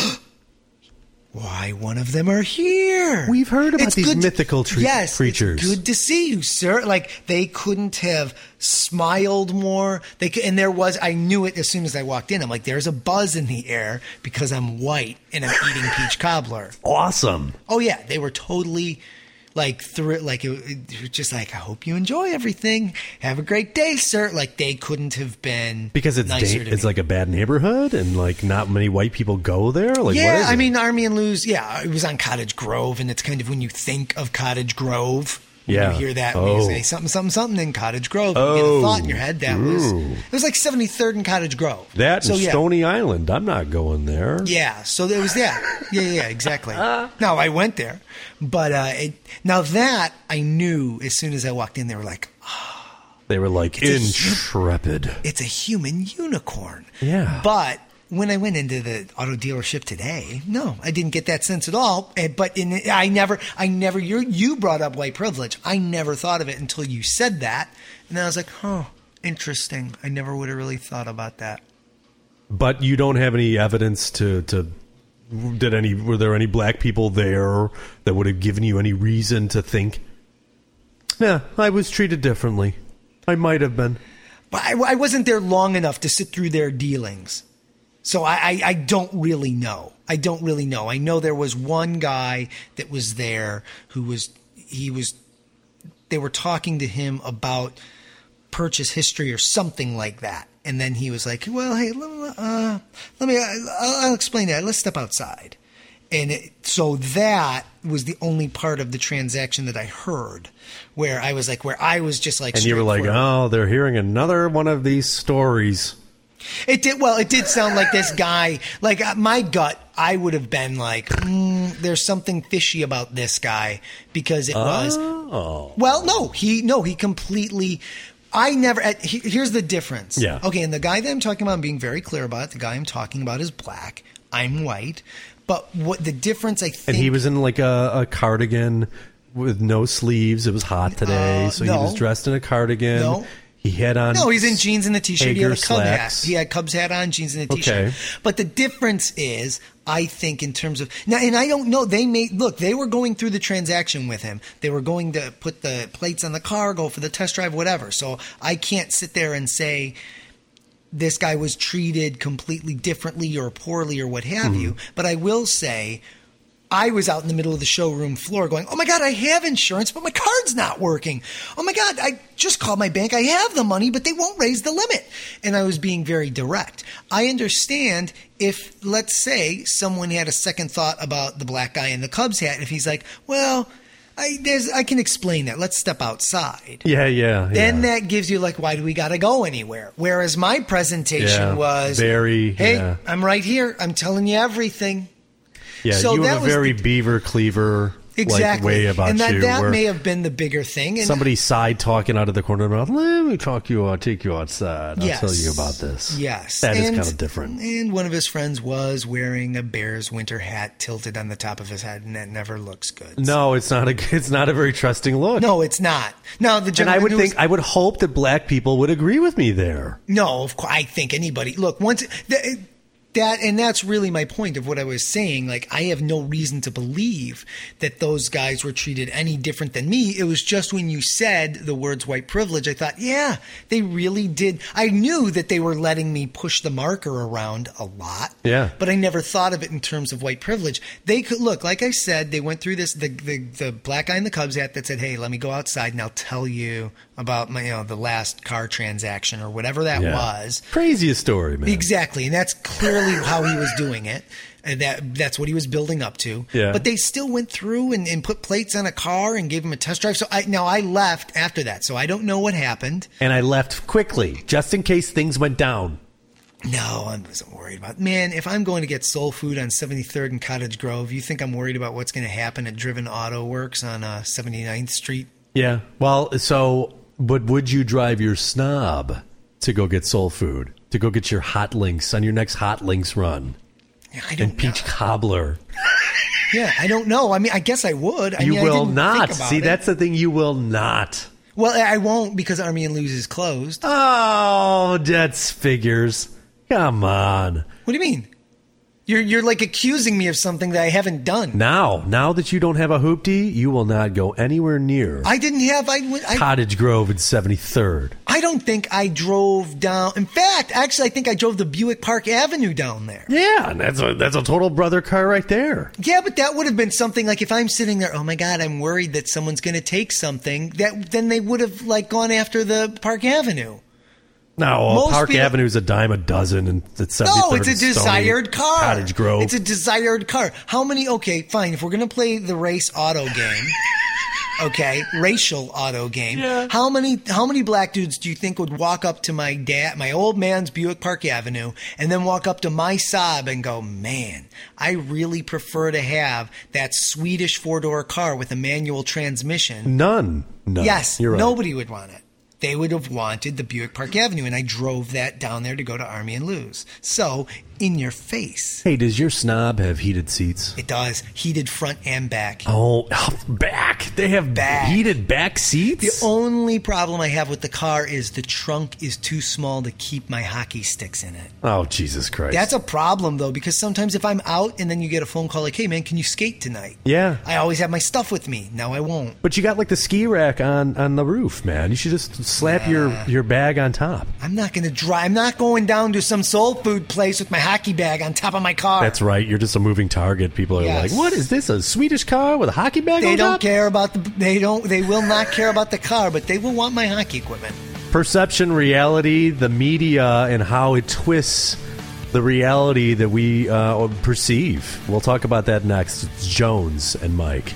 S3: why, one of them are here.
S2: We've heard about
S3: It's
S2: these
S3: good to-
S2: mythical tre-
S3: yes,
S2: creatures.
S3: It's good to see you, sir. Like they couldn't have smiled more. They could, and there was. I knew it as soon as I walked in. I'm like, there's a buzz in the air because I'm white and I'm eating peach cobbler.
S2: Awesome.
S3: Oh yeah, they were totally like through it. Like it, it was just like, I hope you enjoy everything. Have a great day, sir. Like they couldn't have been
S2: Because it's
S3: nicer
S2: da-
S3: to
S2: it's
S3: me.
S2: like a bad neighborhood and like not many white people go there. Like what
S3: Yeah,
S2: is
S3: I
S2: it?
S3: mean, Army and Lou's, yeah, it was on Cottage Grove, and it's kind of when you think of Cottage Grove, when
S2: Yeah.
S3: you hear that,
S2: Oh.
S3: when you say something, something, something in Cottage Grove, you get
S2: Oh.
S3: a thought in your head that was,
S2: Ooh.
S3: it was like seventy-third and Cottage Grove.
S2: that
S3: so,
S2: and
S3: yeah.
S2: Stony Island. I'm not going there.
S3: Yeah, so there was that. Yeah, yeah, yeah, exactly. No, I went there, but uh, it, now that I knew as soon as I walked in, they were like,
S2: They were like
S3: It's a-
S2: intrepid.
S3: it's a human unicorn.
S2: Yeah.
S3: But when I went into the auto dealership today, no, I didn't get that sense at all. Eh, But in, I never, I never, you you brought up white privilege. I never thought of it until you said that. And then I was like, huh, interesting. I never would have really thought about that.
S2: But you don't have any evidence to to did any were there any black people there that would have given you any reason to think, yeah, I was treated differently. I might have been.
S3: But I, I wasn't there long enough to sit through their dealings. So I, I, I don't really know. I don't really know. I know there was one guy that was there who was, he was, they were talking to him about purchase history or something like that. And then he was like, well, hey, let, uh, let me, I'll, I'll explain that. Let's step outside. And it, so that was the only part of the transaction that I heard where I was like, where I was just like,
S2: And you were like,
S3: straightforward.
S2: oh, they're hearing another one of these stories.
S3: It did. Well, it did sound like this guy, like uh, my gut, I would have been like, mm, there's something fishy about this guy because it was,
S2: Oh.
S3: well, no, he, no, he completely, I never, uh, he, here's the difference.
S2: Yeah.
S3: Okay. And the guy that I'm talking about, I'm being very clear about it. The guy I'm talking about is black. I'm white. But what the difference, I think.
S2: And he was in like a, a cardigan with no sleeves. It was hot today,
S3: Uh,
S2: so
S3: no.
S2: he was dressed in a cardigan.
S3: No.
S2: He had on.
S3: No, he's in jeans and a t-shirt. He had a
S2: Hager
S3: Cub hat.
S2: slacks.
S3: He had Cubs hat on, jeans and a t-shirt.
S2: Okay.
S3: But the difference is, I think, in terms of now, and I don't know. They made look. They were going through the transaction with him. They were going to put the plates on the car, go for the test drive, whatever. So I can't sit there and say this guy was treated completely differently or poorly or what have
S2: Mm-hmm.
S3: you. But I will say, I was out in the middle of the showroom floor going, oh my God, I have insurance, but my card's not working. Oh my God, I just called my bank. I have the money, but they won't raise the limit. And I was being very direct. I understand if, let's say, someone had a second thought about the black guy in the Cubs hat. If he's like, well, I, there's, I can explain that. Let's step outside.
S2: Yeah, yeah.
S3: Then
S2: yeah.
S3: that gives you like, why do we got to go anywhere? Whereas my presentation
S2: Yeah,
S3: was,
S2: very,
S3: hey,
S2: yeah.
S3: I'm right here. I'm telling you everything.
S2: Yeah,
S3: So
S2: you
S3: that
S2: have a
S3: was
S2: very
S3: the-
S2: Beaver Cleaver
S3: Exactly.
S2: like way about
S3: and that,
S2: you.
S3: that
S2: where
S3: may have been the bigger thing. And
S2: somebody side talking out of the corner of their mouth. Let me talk you. I'll take you outside. I'll
S3: Yes.
S2: tell you about this.
S3: Yes.
S2: that is
S3: And-
S2: kind of different.
S3: And one of his friends was wearing a Bears winter hat tilted on the top of his head, and that never looks good.
S2: No, it's not a. It's not a very trusting look.
S3: No, it's not. No, the
S2: and I
S3: gentleman
S2: would
S3: who
S2: think
S3: was-
S2: I would hope that black people would agree with me there.
S3: No, of course. I think anybody. Look, once that, that, and that's really my point of what I was saying. Like, I have no reason to believe that those guys were treated any different than me. It was just when you said the words white privilege, I thought, yeah, they really did. I knew that they were letting me push the marker around a lot.
S2: Yeah.
S3: But I never thought of it in terms of white privilege. They could look, like I said, they went through this, the, the, the black guy in the Cubs hat that said, hey, let me go outside and I'll tell you about my, you know, the last car transaction or whatever that
S2: Yeah.
S3: was.
S2: Craziest story, man.
S3: Exactly, and that's clearly how he was doing it. And that that's what he was building up to.
S2: Yeah.
S3: But they still went through and, and put plates on a car and gave him a test drive. So I now I left after that. So I don't know what happened.
S2: And I left quickly, just in case things went down.
S3: No, I wasn't worried about. Man, if I'm going to get soul food on seventy-third and Cottage Grove, you think I'm worried about what's going to happen at Driven Auto Works on uh, seventy-ninth Street?
S2: Yeah. Well, so, but would you drive your snob to go get soul food? To go get your hot links on your next hot links run?
S3: Yeah, I don't
S2: And peach
S3: know.
S2: cobbler.
S3: Yeah, I don't know. I mean, I guess I would. I
S2: You
S3: mean, I
S2: will
S3: didn't
S2: not.
S3: think about
S2: See,
S3: it.
S2: that's the thing. You will not.
S3: Well, I won't because Army and Lose is closed.
S2: Oh, that's figures. Come on.
S3: What do you mean? You're you're like accusing me of something that I haven't done.
S2: Now, now that you don't have a hoopty, you will not go anywhere near
S3: I didn't have. I, went- I
S2: Cottage Grove and seventy-third.
S3: I don't think I drove down. In fact, actually, I think I drove the Buick Park Avenue down there.
S2: Yeah, and that's a that's a total brother car right there.
S3: Yeah, but that would have been something like if I'm sitting there, oh my God, I'm worried that someone's going to take something. That then they would have like gone after the Park Avenue.
S2: No,
S3: Most
S2: Park
S3: people-
S2: Avenue is a dime a dozen, and it's seventy-third
S3: No, it's a
S2: and Stony,
S3: desired car.
S2: Cottage Grove.
S3: It's a desired car. How many? Okay, fine. If we're going to play the race auto game, okay, racial auto game.
S2: Yeah.
S3: How many? How many black dudes do you think would walk up to my dad, my old man's Buick Park Avenue, and then walk up to my Saab and go, "Man, I really prefer to have that Swedish four door car with a manual transmission."
S2: None. None.
S3: Yes,
S2: You're right.
S3: nobody would want it. They would have wanted the Buick Park Avenue, and I drove that down there to go to Army and Lose. So, in your face.
S2: Hey, does your snob have heated seats?
S3: It does. Heated front and back.
S2: Oh, back. They have
S3: Back.
S2: heated back seats?
S3: The only problem I have with the car is the trunk is too small to keep my hockey sticks in it.
S2: Oh, Jesus Christ.
S3: That's a problem, though, because sometimes if I'm out and then you get a phone call like, hey, man, can you skate tonight?
S2: Yeah.
S3: I always have my stuff with me. Now I won't.
S2: But you got like the ski rack on, on the roof, man. You should just slap your, your bag on top.
S3: I'm not going to drive. I'm not going down to some soul food place with my hockey bag on top of my car.
S2: That's right. You're just a moving target. People are
S3: Yes.
S2: like, what is this? A Swedish car with a hockey bag
S3: They
S2: on
S3: don't
S2: top?
S3: care about the. They don't. They will not care about the car, but they will want my hockey equipment.
S2: Perception, reality, the media, and how it twists the reality that we uh, perceive. We'll talk about that next. It's Jones and Mike.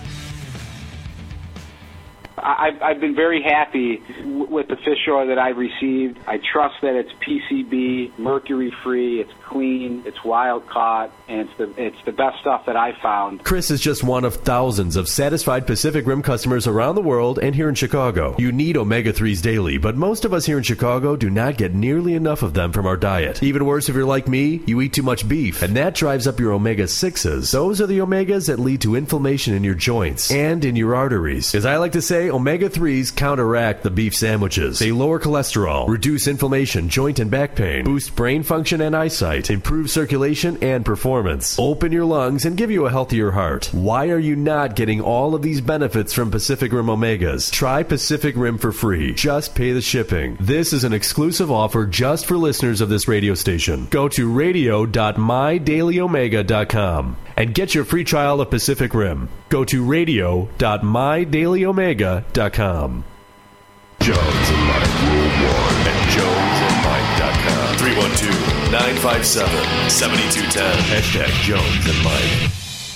S4: I've, I've been very happy w- with the fish oil that I've received. I trust that it's P C B, mercury-free, it's clean, it's wild-caught, and it's the it's the best stuff that I found.
S1: Chris is just one of thousands of satisfied Pacific Rim customers around the world and here in Chicago. You need omega threes daily, but most of us here in Chicago do not get nearly enough of them from our diet. Even worse, if you're like me, you eat too much beef, and that drives up your omega sixes. Those are the omegas that lead to inflammation in your joints and in your arteries. As I like to say, omega threes counteract the beef sandwiches. They lower cholesterol, reduce inflammation, joint and back pain, boost brain function and eyesight, eyesight, improve circulation and performance, open your lungs, and give you a healthier heart. Why are you not getting all of these benefits from Pacific Rim Omegas? Try Pacific Rim for free. Just pay the shipping. This is an exclusive offer just for listeners of this radio station. Go to radio dot my daily omega dot com and get your free trial of Pacific Rim. Go to radio dot my daily omega dot com.
S5: Jones and Mike Worldwide at jones and mike dot com. three one two, nine five seven, seven two one zero.
S1: Hashtag Jones and Mike.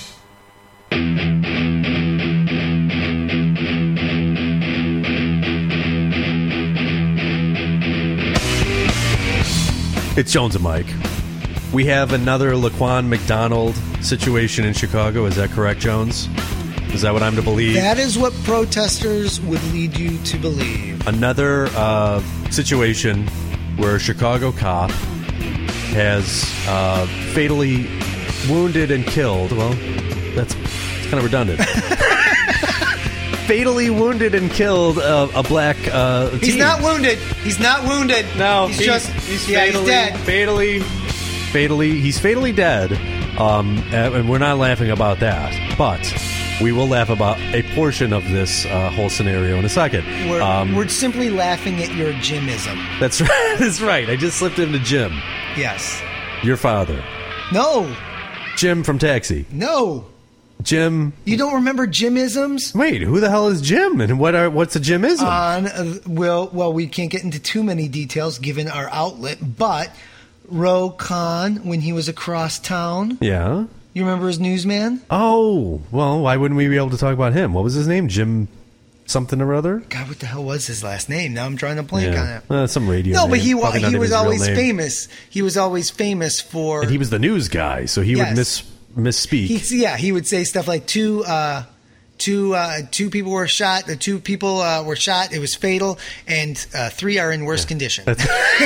S2: It's Jones and Mike. We have another Laquan McDonald situation in Chicago. Is that correct, Jones? Is that what I'm to believe?
S3: That is what protesters would lead you to believe.
S2: Another uh, situation where a Chicago cop has uh, fatally wounded and killed. Well, that's, that's kind of redundant. Fatally wounded and killed a, a black uh, teen.
S3: He's not wounded. He's not wounded.
S2: No,
S3: he's,
S2: he's
S3: just
S2: he's
S3: yeah,
S2: fatally,
S3: he's dead.
S2: Fatally, fatally, he's fatally dead. Um, and we're not laughing about that, but we will laugh about a portion of this uh, whole scenario in a second.
S3: We're,
S2: um,
S3: we're simply laughing at your Jimism.
S2: That's right. That's right. I just slipped into Jim.
S3: Yes.
S2: Your father,
S3: No.
S2: Jim from Taxi.
S3: No.
S2: Jim.
S3: You don't remember Jimisms?
S2: Wait, who the hell is Jim? And what are what's a Jimism?
S3: On uh, well, well, we can't get into too many details given our outlet, but Ro Khan, when he was across town,
S2: yeah.
S3: you remember his newsman?
S2: Oh, well, why wouldn't we be able to talk about him? What was his name? Jim something or other?
S3: God, what the hell was his last name? Now I'm trying to blank on it.
S2: Uh, some radio
S3: No,
S2: name.
S3: but he wa-
S2: Probably not
S3: he
S2: even
S3: was
S2: his real
S3: always
S2: name.
S3: famous. He was always famous for.
S2: And he was the news guy, so he
S3: Yes.
S2: would miss misspeak.
S3: He's, yeah, he would say stuff like two, uh, two, uh, two people were shot. The two people uh, were shot. It was fatal, and uh, three are in worse condition.
S2: That's,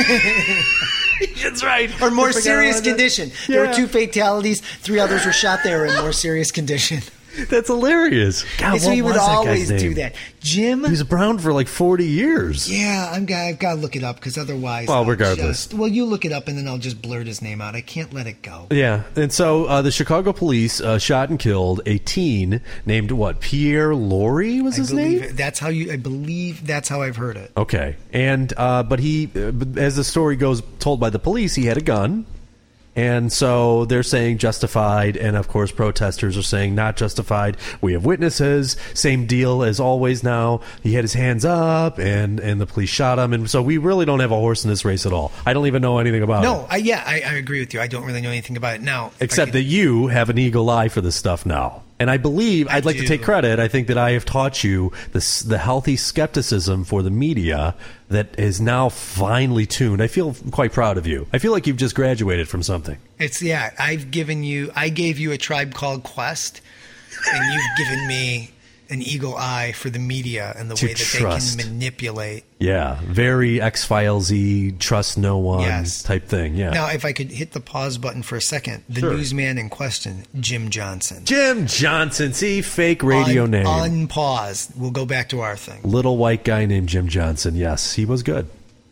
S2: That's right.
S3: or more
S2: I forgot
S3: serious
S2: about that.
S3: condition. There
S2: Yeah.
S3: were two fatalities. Three others were shot. They were in more serious condition.
S2: That's hilarious. God,
S3: so
S2: what
S3: he would
S2: was that
S3: always
S2: guy's
S3: do
S2: name?
S3: that. Jim.
S2: He was around for like forty years.
S3: Yeah, I'm. g- I've got to look it up because otherwise.
S2: Well,
S3: I'll
S2: regardless.
S3: just- well, you look it up and then I'll just blurt his name out. I can't let it go.
S2: Yeah, and so uh, the Chicago police uh, shot and killed a teen named what? Pierre Laurie was
S3: I
S2: his
S3: believe
S2: name.
S3: it. That's how you. I believe that's how I've heard it.
S2: Okay, and uh, but he, uh, as the story goes, told by the police, he had a gun, and so they're saying justified, and of course protesters are saying not justified. We have witnesses. Same deal as always. Now he had his hands up, and and the police shot him, and so we really don't have a horse in this race at all. I don't even know anything about it.
S3: No, I, yeah, I, I agree with you. I don't really know anything about it now. if I
S2: Except
S3: could-
S2: that you have an eagle eye for this stuff now. And I believe, I'd like
S3: do.
S2: to take credit, I think that I have taught you this, the healthy skepticism for the media that is now finely tuned. I feel quite proud of you. I feel like you've just graduated from something.
S3: It's yeah. I've given you. I gave you a Tribe Called Quest, and you've given me an eagle eye for the media and the
S2: To
S3: way that
S2: trust.
S3: they can manipulate.
S2: Yeah, very X-Files-y, trust no one
S3: Yes.
S2: type thing, yeah.
S3: Now, if I could hit the pause button for a second, the
S2: Sure.
S3: newsman in question, Jim Johnson.
S2: Jim Johnson, see, fake radio
S3: Un-
S2: name.
S3: Unpaused. We'll go back to our thing.
S2: Little white guy named Jim Johnson. Yes, he was good.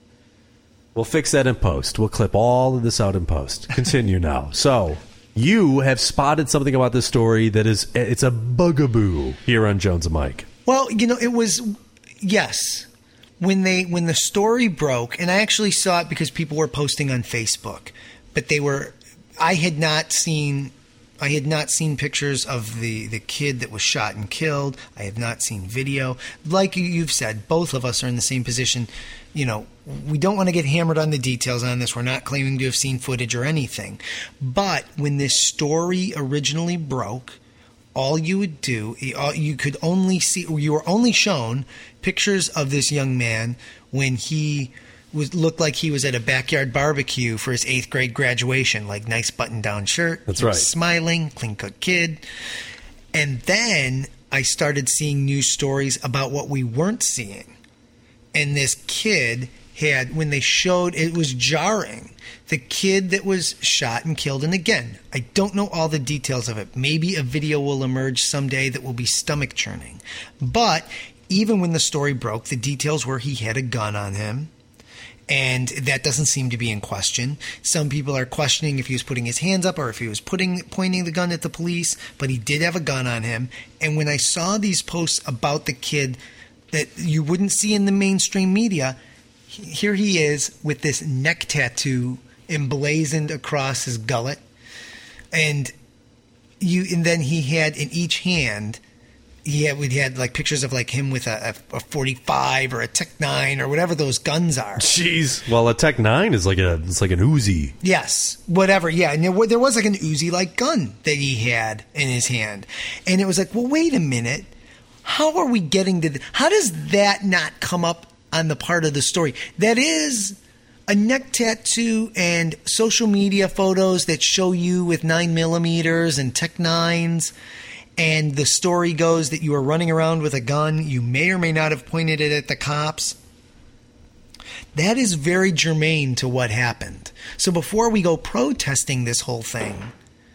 S2: We'll fix that in post. We'll clip all of this out in post. Continue now. So, you have spotted something about this story that is, it's a bugaboo here on Jones and Mike.
S3: Well, you know, it was yes. When they when the story broke, and I actually saw it because people were posting on Facebook, but they were I had not seen I had not seen pictures of the, the kid that was shot and killed. I have not seen video. Like you- you've said, both of us are in the same position. You know, we don't want to get hammered on the details on this. We're not claiming to have seen footage or anything. But when this story originally broke, all you would do, you could only see, you were only shown pictures of this young man when he was looked like he was at a backyard barbecue for his eighth grade graduation, like nice button-down shirt.
S2: That's
S3: He was
S2: right.
S3: smiling, clean-cut kid. And then I started seeing news stories about what we weren't seeing. And this kid had, when they showed, it was jarring. The kid that was shot and killed, and again, I don't know all the details of it. Maybe a video will emerge someday that will be stomach churning. But even when the story broke, the details were he had a gun on him, And that doesn't seem to be in question. Some people are questioning if he was putting his hands up or if he was putting pointing the gun at the police, but he did have a gun on him. And when I saw these posts about the kid that you wouldn't see in the mainstream media, here he is with this neck tattoo emblazoned across his gullet. And you, and then he had in each hand, he had, we had like pictures of like him with a, a forty-five or a Tech nine or whatever those guns are.
S2: Jeez. Well, a Tech nine is like a, it's like an Uzi.
S3: Yes, whatever. Yeah, and there, there was like an Uzi-like gun that he had in his hand, and it was like, well, wait a minute, how are we getting to? Th- how does that not come up on the part of the story? That is a neck tattoo and social media photos that show you with nine millimeters and Tech nines. And the story goes that you were running around with a gun. You may or may not have pointed it at the cops. That is very germane to what happened. So before we go protesting this whole thing,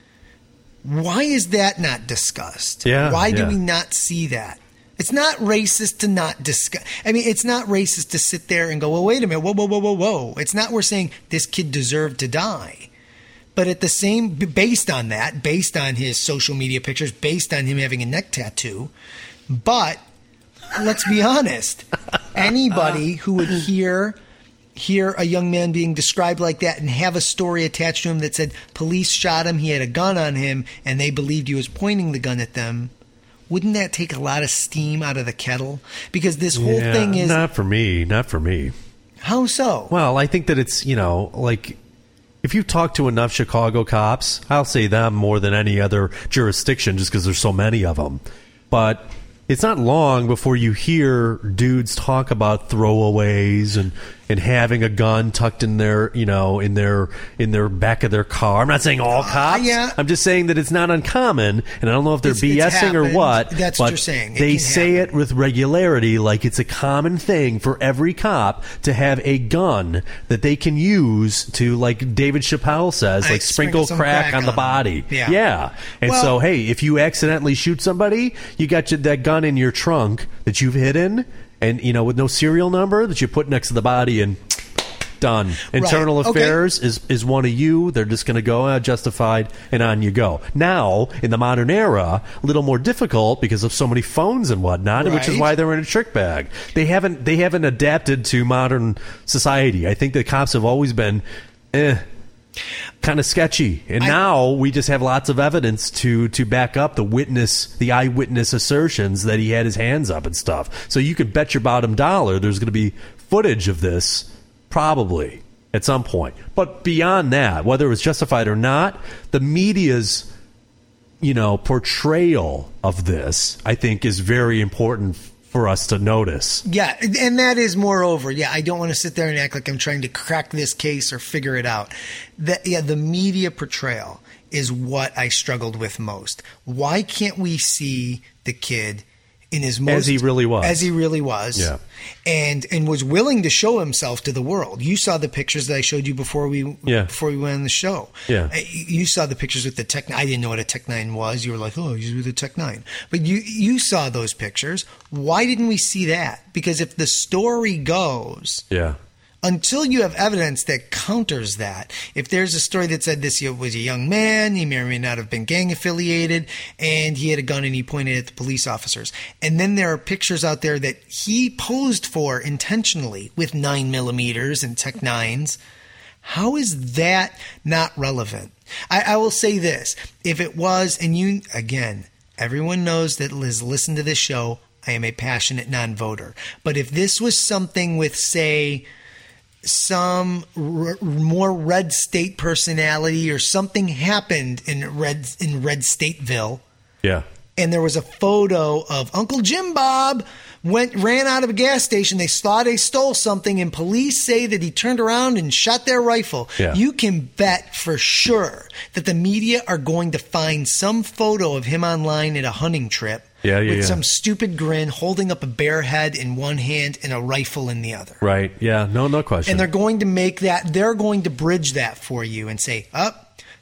S3: why is that not discussed?
S2: Yeah,
S3: why do
S2: yeah.
S3: we not see that? It's not racist to not discuss. I mean, it's not racist to sit there and go, well, wait a minute, whoa, whoa, whoa, whoa, whoa. It's not we're saying this kid deserved to die. But at the same, based on that, based on his social media pictures, based on him having a neck tattoo, but let's be honest, anybody who would hear hear a young man being described like that and have a story attached to him that said police shot him, he had a gun on him, and they believed he was pointing the gun at them, wouldn't that take a lot of steam out of the kettle? Because this whole
S2: Yeah,
S3: thing is...
S2: Not for me. Not for me.
S3: How so?
S2: Well, I think that it's, you know, like... If you talk to enough Chicago cops, I'll say them more than any other jurisdiction just because there's so many of them. But it's not long before you hear dudes talk about throwaways and, and having a gun tucked in their, you know, in their in their back of their car. I'm not saying all cops.
S3: Uh, yeah.
S2: I'm just saying that it's not uncommon, and I don't know if they're
S3: It's- it's
S2: BSing or
S3: happened.
S2: what.
S3: That's
S2: but
S3: what you're saying. It
S2: They
S3: can
S2: say
S3: happen.
S2: it with regularity, like it's a common thing for every cop to have a gun that they can use to, like David Chappelle says,
S3: I
S2: like
S3: sprinkle
S2: sprinkle
S3: some
S2: crack,
S3: crack
S2: on the
S3: on
S2: body.
S3: them. Yeah.
S2: Yeah. And
S3: Well-
S2: so, hey, if you accidentally shoot somebody, you got your, that gun in your trunk that you've hidden, and you know, with no serial number that you put next to the body, and done. Internal
S3: Right. Okay.
S2: Affairs is, is one of you. They're just going to go uh, justified, and on you go. Now, in the modern era, a little more difficult because of so many phones and whatnot, which is
S3: Right.
S2: why they're in a trick bag. They haven't they haven't adapted to modern society. I think the cops have always been, eh, kind of sketchy, and
S3: I-
S2: now we just have lots of evidence to to back up the witness, the eyewitness assertions that he had his hands up and stuff. So you could bet your bottom dollar there's going to be footage of this. Probably at some point. But beyond that, whether it was justified or not, the media's, you know, portrayal of this, I think, is very important for us to notice.
S3: Yeah, and that is moreover. Yeah, I don't want to sit there and act like I'm trying to crack this case or figure it out. That yeah, the media portrayal is what I struggled with most. Why can't we see the kid in his most
S2: As he really was.
S3: as he really was,
S2: Yeah.
S3: and and was willing to show himself to the world? You saw the pictures that I showed you before we
S2: Yeah.
S3: before we went on the show.
S2: Yeah.
S3: Uh, You saw the pictures with the Tech. I didn't know what a Tech nine was. You were like, oh, he's with a Tech nine, but you you saw those pictures. Why didn't we see that? Because if the story goes,
S2: Yeah.
S3: until you have evidence that counters that, if there's a story that said this was a young man, he may or may not have been gang affiliated, and he had a gun and he pointed at the police officers, and then there are pictures out there that he posed for intentionally with nine millimeters and Tech nines, how is that not relevant? I, I will say this: if it was, and you again, everyone knows that has listened to this show, I am a passionate non-voter, but if this was something with, say, some r- more red state personality or something happened in red in red Stateville,
S2: Yeah.
S3: and there was a photo of Uncle Jim Bob went ran out of a gas station. They thought they stole something, and police say that he turned around and shot their rifle.
S2: Yeah.
S3: You can bet for sure that the media are going to find some photo of him online at a hunting trip.
S2: Yeah, yeah,
S3: with
S2: yeah.
S3: some stupid grin, holding up a bear head in one hand and a rifle in the other.
S2: Right. Yeah. No, no question.
S3: And they're going to make that, they're going to bridge that for you and say, up,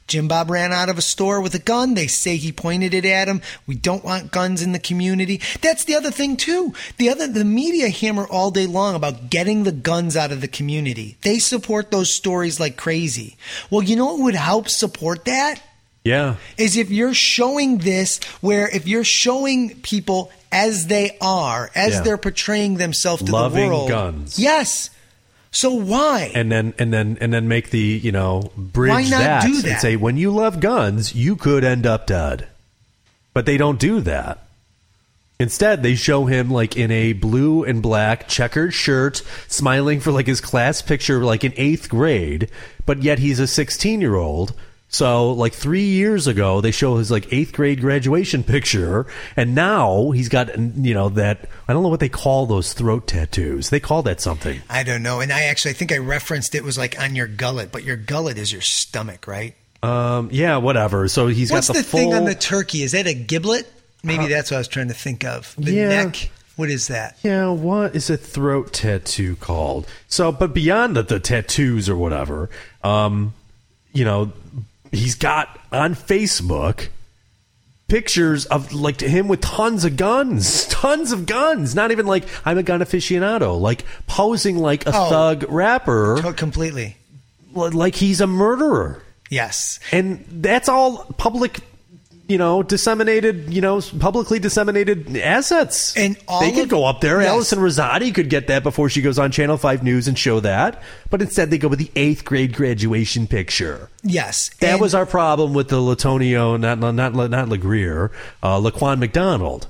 S3: Jim Bob ran out of a store with a gun. They say he pointed it at him. We don't want guns in the community. That's the other thing, too. The other, the media hammer all day long about getting the guns out of the community. They support those stories like crazy. Well, you know what would help support that?
S2: Yeah.
S3: Is if you're showing this, where if you're showing people as they are, as
S2: Yeah.
S3: they're portraying themselves to
S2: Loving
S3: the world.
S2: guns.
S3: Yes. So why?
S2: And then and then and then make the, you know, bridge
S3: Why not
S2: that,
S3: do that?
S2: and say, when you love guns, you could end up dead. But they don't do that. Instead, they show him like in a blue and black checkered shirt, smiling for like his class picture like in eighth grade, but yet he's a sixteen-year-old. So, like three years ago, they show his like eighth grade graduation picture, and now he's got, you know, that, I don't know what they call those throat tattoos. They call that something.
S3: I don't know. And I actually, I think I referenced it was like on your gullet, but your gullet is your stomach, right?
S2: Um, yeah, whatever. So he's
S3: What's
S2: got the,
S3: the
S2: full
S3: thing on the turkey? Is that a giblet? Maybe
S2: Uh,
S3: that's what I was trying to think of. The
S2: yeah.
S3: neck. What is that?
S2: Yeah, what is a throat tattoo called? So, but beyond the, the tattoos or whatever, um, you know, he's got on Facebook pictures of like him with tons of guns, tons of guns. Not even like I'm a gun aficionado, like posing like a
S3: Oh.
S2: thug rapper,
S3: Oh, completely.
S2: like he's a murderer.
S3: Yes.
S2: And that's all public, you know, disseminated, you know, publicly disseminated assets.
S3: And all
S2: they could
S3: of-
S2: go up there.
S3: yes.
S2: Alison Rosati could get that before she goes on Channel five News and show that. But instead, they go with the eighth grade graduation picture.
S3: Yes.
S2: That
S3: And-
S2: was our problem with the Latonio, not not not, not LeGrier, uh, Laquan McDonald.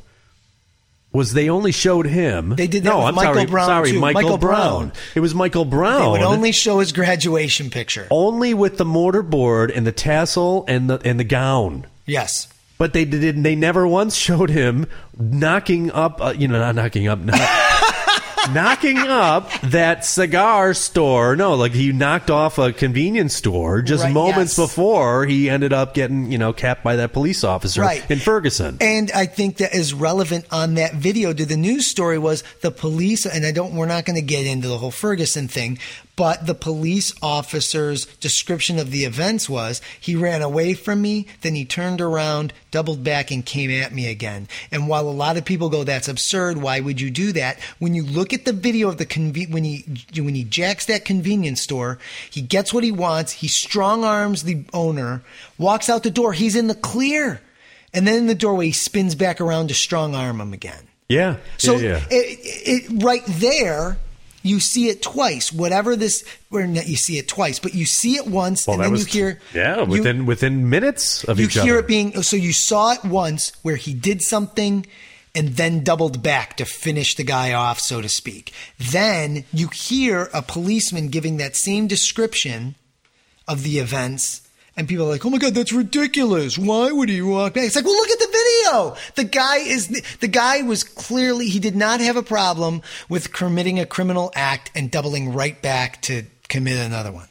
S2: Was they only showed him?
S3: They did that
S2: no,
S3: with
S2: I'm
S3: Michael
S2: sorry,
S3: Brown,
S2: sorry,
S3: too.
S2: Michael,
S3: Michael
S2: Brown.
S3: Brown.
S2: It was Michael Brown.
S3: They would only show his graduation picture.
S2: only with the mortarboard and the tassel and the and the gown.
S3: Yes.
S2: But they did. They never once showed him knocking up. Uh, you know, not knocking up. Not, knocking up that cigar store. No, like he knocked off a convenience store just
S3: Right,
S2: moments
S3: yes.
S2: before he ended up getting, you know, capped by that police officer
S3: Right.
S2: in Ferguson.
S3: And I think that is relevant on that video to the news story was the police, and I don't, we're not going to get into the whole Ferguson thing, but the police officer's description of the events was he ran away from me, then he turned around, doubled back, and came at me again. And while a lot of people go, that's absurd, why would you do that? When you look at the video of the conve- when he when he jacks that convenience store, he gets what he wants, he strong arms the owner, walks out the door, he's in the clear. And then in the doorway, he spins back around to strong arm him again.
S2: Yeah.
S3: So
S2: yeah, yeah.
S3: It, it, right there, you see it twice. Whatever this, or not you see it twice, but you see it once,
S2: Well,
S3: and
S2: that
S3: then
S2: was,
S3: you hear.
S2: yeah,
S3: you-
S2: within within minutes of
S3: you
S2: each
S3: hear
S2: other.
S3: it being. So you saw it once where he did something, and then doubled back to finish the guy off, so to speak. Then you hear a policeman giving that same description of the events. And people are like, oh my God, that's ridiculous. Why would he walk back? It's like, well, look at the video. The guy is, the guy was clearly, he did not have a problem with committing a criminal act and doubling right back to commit another one.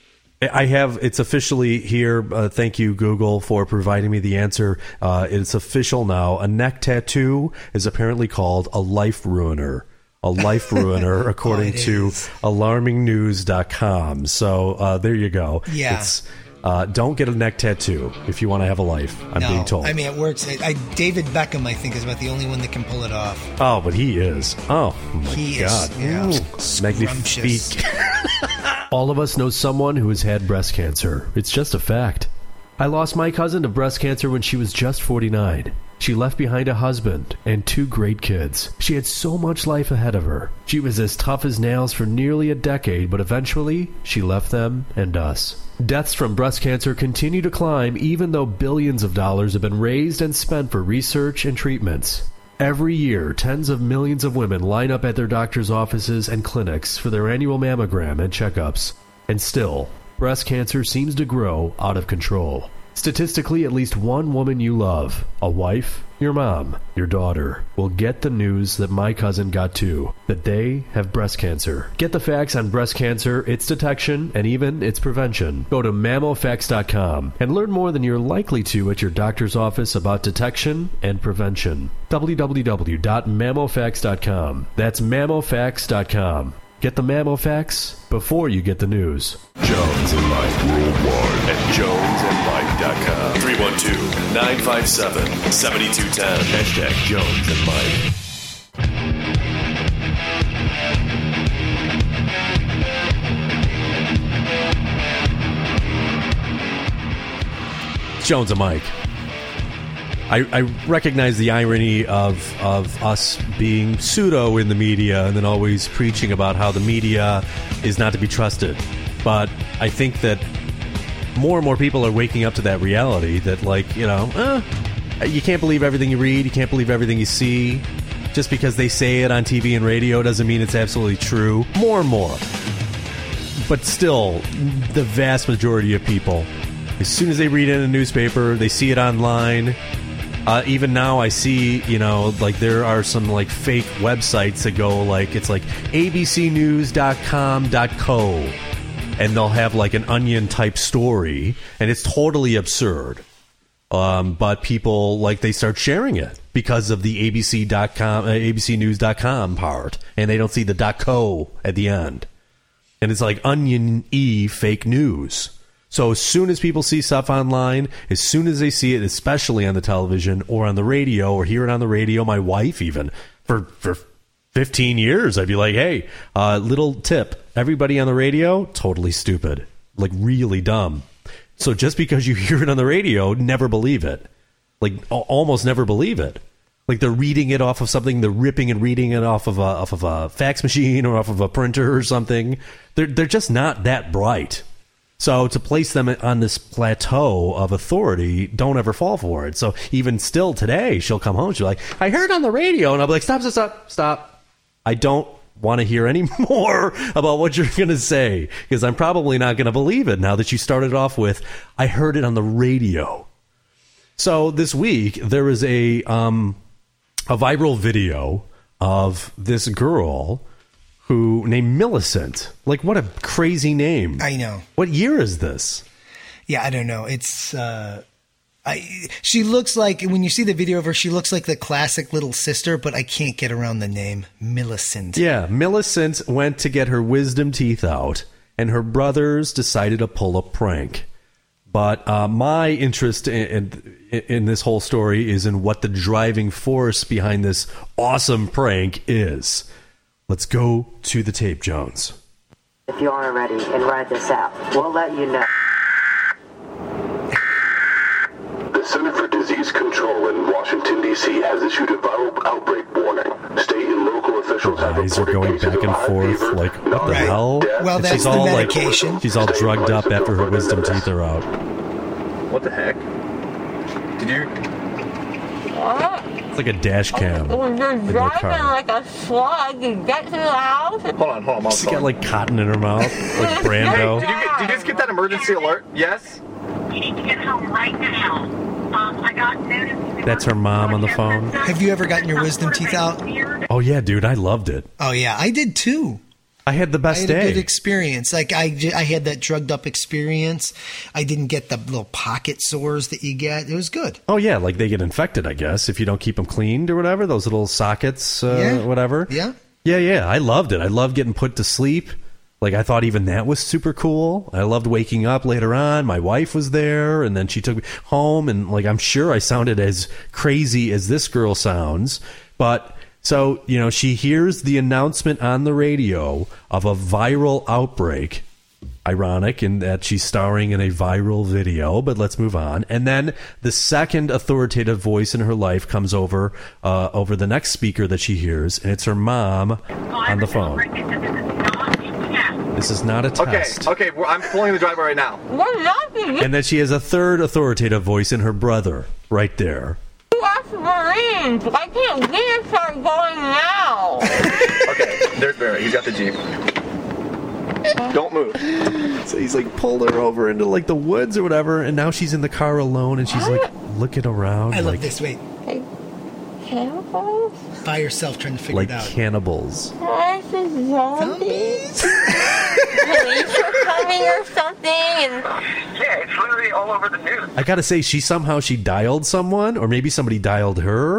S2: I have, it's officially here. Uh, thank you, Google, for providing me the answer. Uh, it's official now. A neck tattoo is apparently called a life ruiner. A life ruiner, according
S3: Oh, it
S2: to
S3: is.
S2: alarming news dot com. So uh, there you go.
S3: Yeah.
S2: It's, uh, don't get a neck tattoo if you want to have a life, I'm
S3: no,
S2: being told.
S3: I mean, it works. I, I, David Beckham, I think, is about the only one that can pull it off.
S2: oh, but he is. Oh, my
S3: He
S2: God.
S3: is, yeah,
S2: Ooh, magnifique.
S3: scrumptious.
S1: All of us know someone who has had breast cancer. It's just a fact. I lost my cousin to breast cancer when she was just forty-nine. She left behind a husband and two great kids. She had so much life ahead of her. She was as tough as nails for nearly a decade, but eventually she left them and us. Deaths from breast cancer continue to climb even though billions of dollars have been raised and spent for research and treatments. Every year, tens of millions of women line up at their doctor's offices and clinics for their annual mammogram and checkups. And still, breast cancer seems to grow out of control. Statistically, at least one woman you love, a wife, your mom, your daughter, will get the news that my cousin got too, that they have breast cancer. Get the facts on breast cancer, its detection, and even its prevention. Go to mammo facts dot com and learn more than you're likely to at your doctor's office about detection and prevention. w w w dot mammo facts dot com. That's mammo facts dot com. Get the mammo facts before you get the news.
S5: Jones and Mike worldwide at jones and mike dot com. three one two, nine five seven, seven two one zero. Hashtag Jones and Mike.
S1: Jones and Mike. I, I recognize the irony of of us being pseudo in the media and then always preaching about how the media is not to be trusted. But I think that more and more people are waking up to that reality that, like, you know, eh, you can't believe everything you read, you can't believe everything you see. Just because they say it on T V and radio doesn't mean it's absolutely true. More and more. But still, the vast majority of people, as soon as they read it in a newspaper, they see it online. Uh, even now I see, you know, like there are some like fake websites that go like, it's like A B C news dot com dot co, and they'll have like an Onion type story, and it's totally absurd. Um, but people, like, they start sharing it because of the A B C dot com, uh, A B C news dot com part, and they don't see the .co at the end. And it's like Onion-y fake news. So as soon as people see stuff online, as soon as they see it, especially on the television or on the radio or hear it on the radio, my wife even, for, for fifteen years, I'd be like, hey, uh, little tip, everybody on the radio, totally stupid, like really dumb. So just because you hear it on the radio, never believe it. Like, almost never believe it. Like, they're reading it off of something, they're ripping and reading it off of a, off of a fax machine or off of a printer or something. They're, they're just not that bright. So to place them on this plateau of authority, don't ever fall for it. So even still today, she'll come home, she'll be like, I heard on the radio, and I'll be like, stop, stop, stop, stop. I don't want to hear any more about what you're going to say, because I'm probably not going to believe it now that you started off with, I heard it on the radio. So this week, there was a, um, a viral video of this girl who named Millicent. Like, what a crazy name.
S3: I know.
S1: What year is this?
S3: Yeah, I don't know. It's, uh, I, she looks like, when you see the video of her, she looks like the classic little sister, but I can't get around the name Millicent.
S1: Yeah, Millicent went to get her wisdom teeth out, and her brothers decided to pull a prank. But uh, my interest in, in, in this whole story is in what the driving force behind this awesome prank is. Let's go to the tape, Jones.
S6: If you aren't ready and ride this out, we'll let you know.
S7: The Center for Disease Control in Washington, D C has issued a viral outbreak warning. State and local officials have
S1: eyes are going back and forth.
S7: Fever,
S1: like, what the
S3: right.
S1: hell?
S3: Well,
S1: and
S3: that's
S1: she's
S3: the
S1: all
S3: medication.
S1: Like, she's all drugged up after her wisdom teeth are out.
S8: What the heck? Did you...
S9: What?
S1: It's like a dash cam.
S9: When you're
S1: in their
S9: driving
S1: car.
S9: like a slug, you get to the house.
S8: Hold on, hold on. I'm
S1: She's got like cotton in her mouth, like Brando.
S8: Did you, get, did you just get that emergency alert? Yes?
S10: You need to get home right now. Um, I got notice.
S1: That's her mom on the phone.
S3: Have you ever gotten your wisdom teeth out?
S1: Oh yeah, dude, I loved it.
S3: Oh yeah, I did too.
S1: I had the
S3: I
S1: best
S3: had
S1: day.
S3: a good experience. Like I, j- I had that drugged up experience. I didn't get the little pocket sores that you get. It was good.
S1: Oh yeah, like they get infected, I guess, if you don't keep them cleaned or whatever. Those little sockets, uh,
S3: Yeah.
S1: whatever.
S3: Yeah.
S1: Yeah, yeah. I loved it. I loved getting put to sleep. Like, I thought even that was super cool. I loved waking up later on. My wife was there, and then she took me home, and, like, I'm sure I sounded as crazy as this girl sounds. But, so, you know, she hears the announcement on the radio of a viral outbreak. Ironic in that she's starring in a viral video, but let's move on. And then the second authoritative voice in her life comes over uh, over the next speaker that she hears, and it's her mom on the phone. This is not a test.
S8: Okay, okay, well, I'm pulling the driver right now.
S9: We're lucky.
S1: And then she has a third authoritative voice in her brother right there.
S9: You asked Marines. I can't we can start going now.
S8: Okay, there's Barry. He's got the Jeep. Don't move.
S1: So he's like pulled her over into like the woods or whatever, and now she's in the car alone, and she's like looking around.
S3: I love
S1: like,
S3: this. Wait.
S9: Hey, cannibals?
S3: By yourself trying to figure
S1: like
S3: it out.
S1: cannibals.
S9: This is zombies. Police are coming or something, and
S10: Yeah, it's literally all over the news.
S1: I gotta say, she somehow she dialed someone, or maybe somebody dialed her,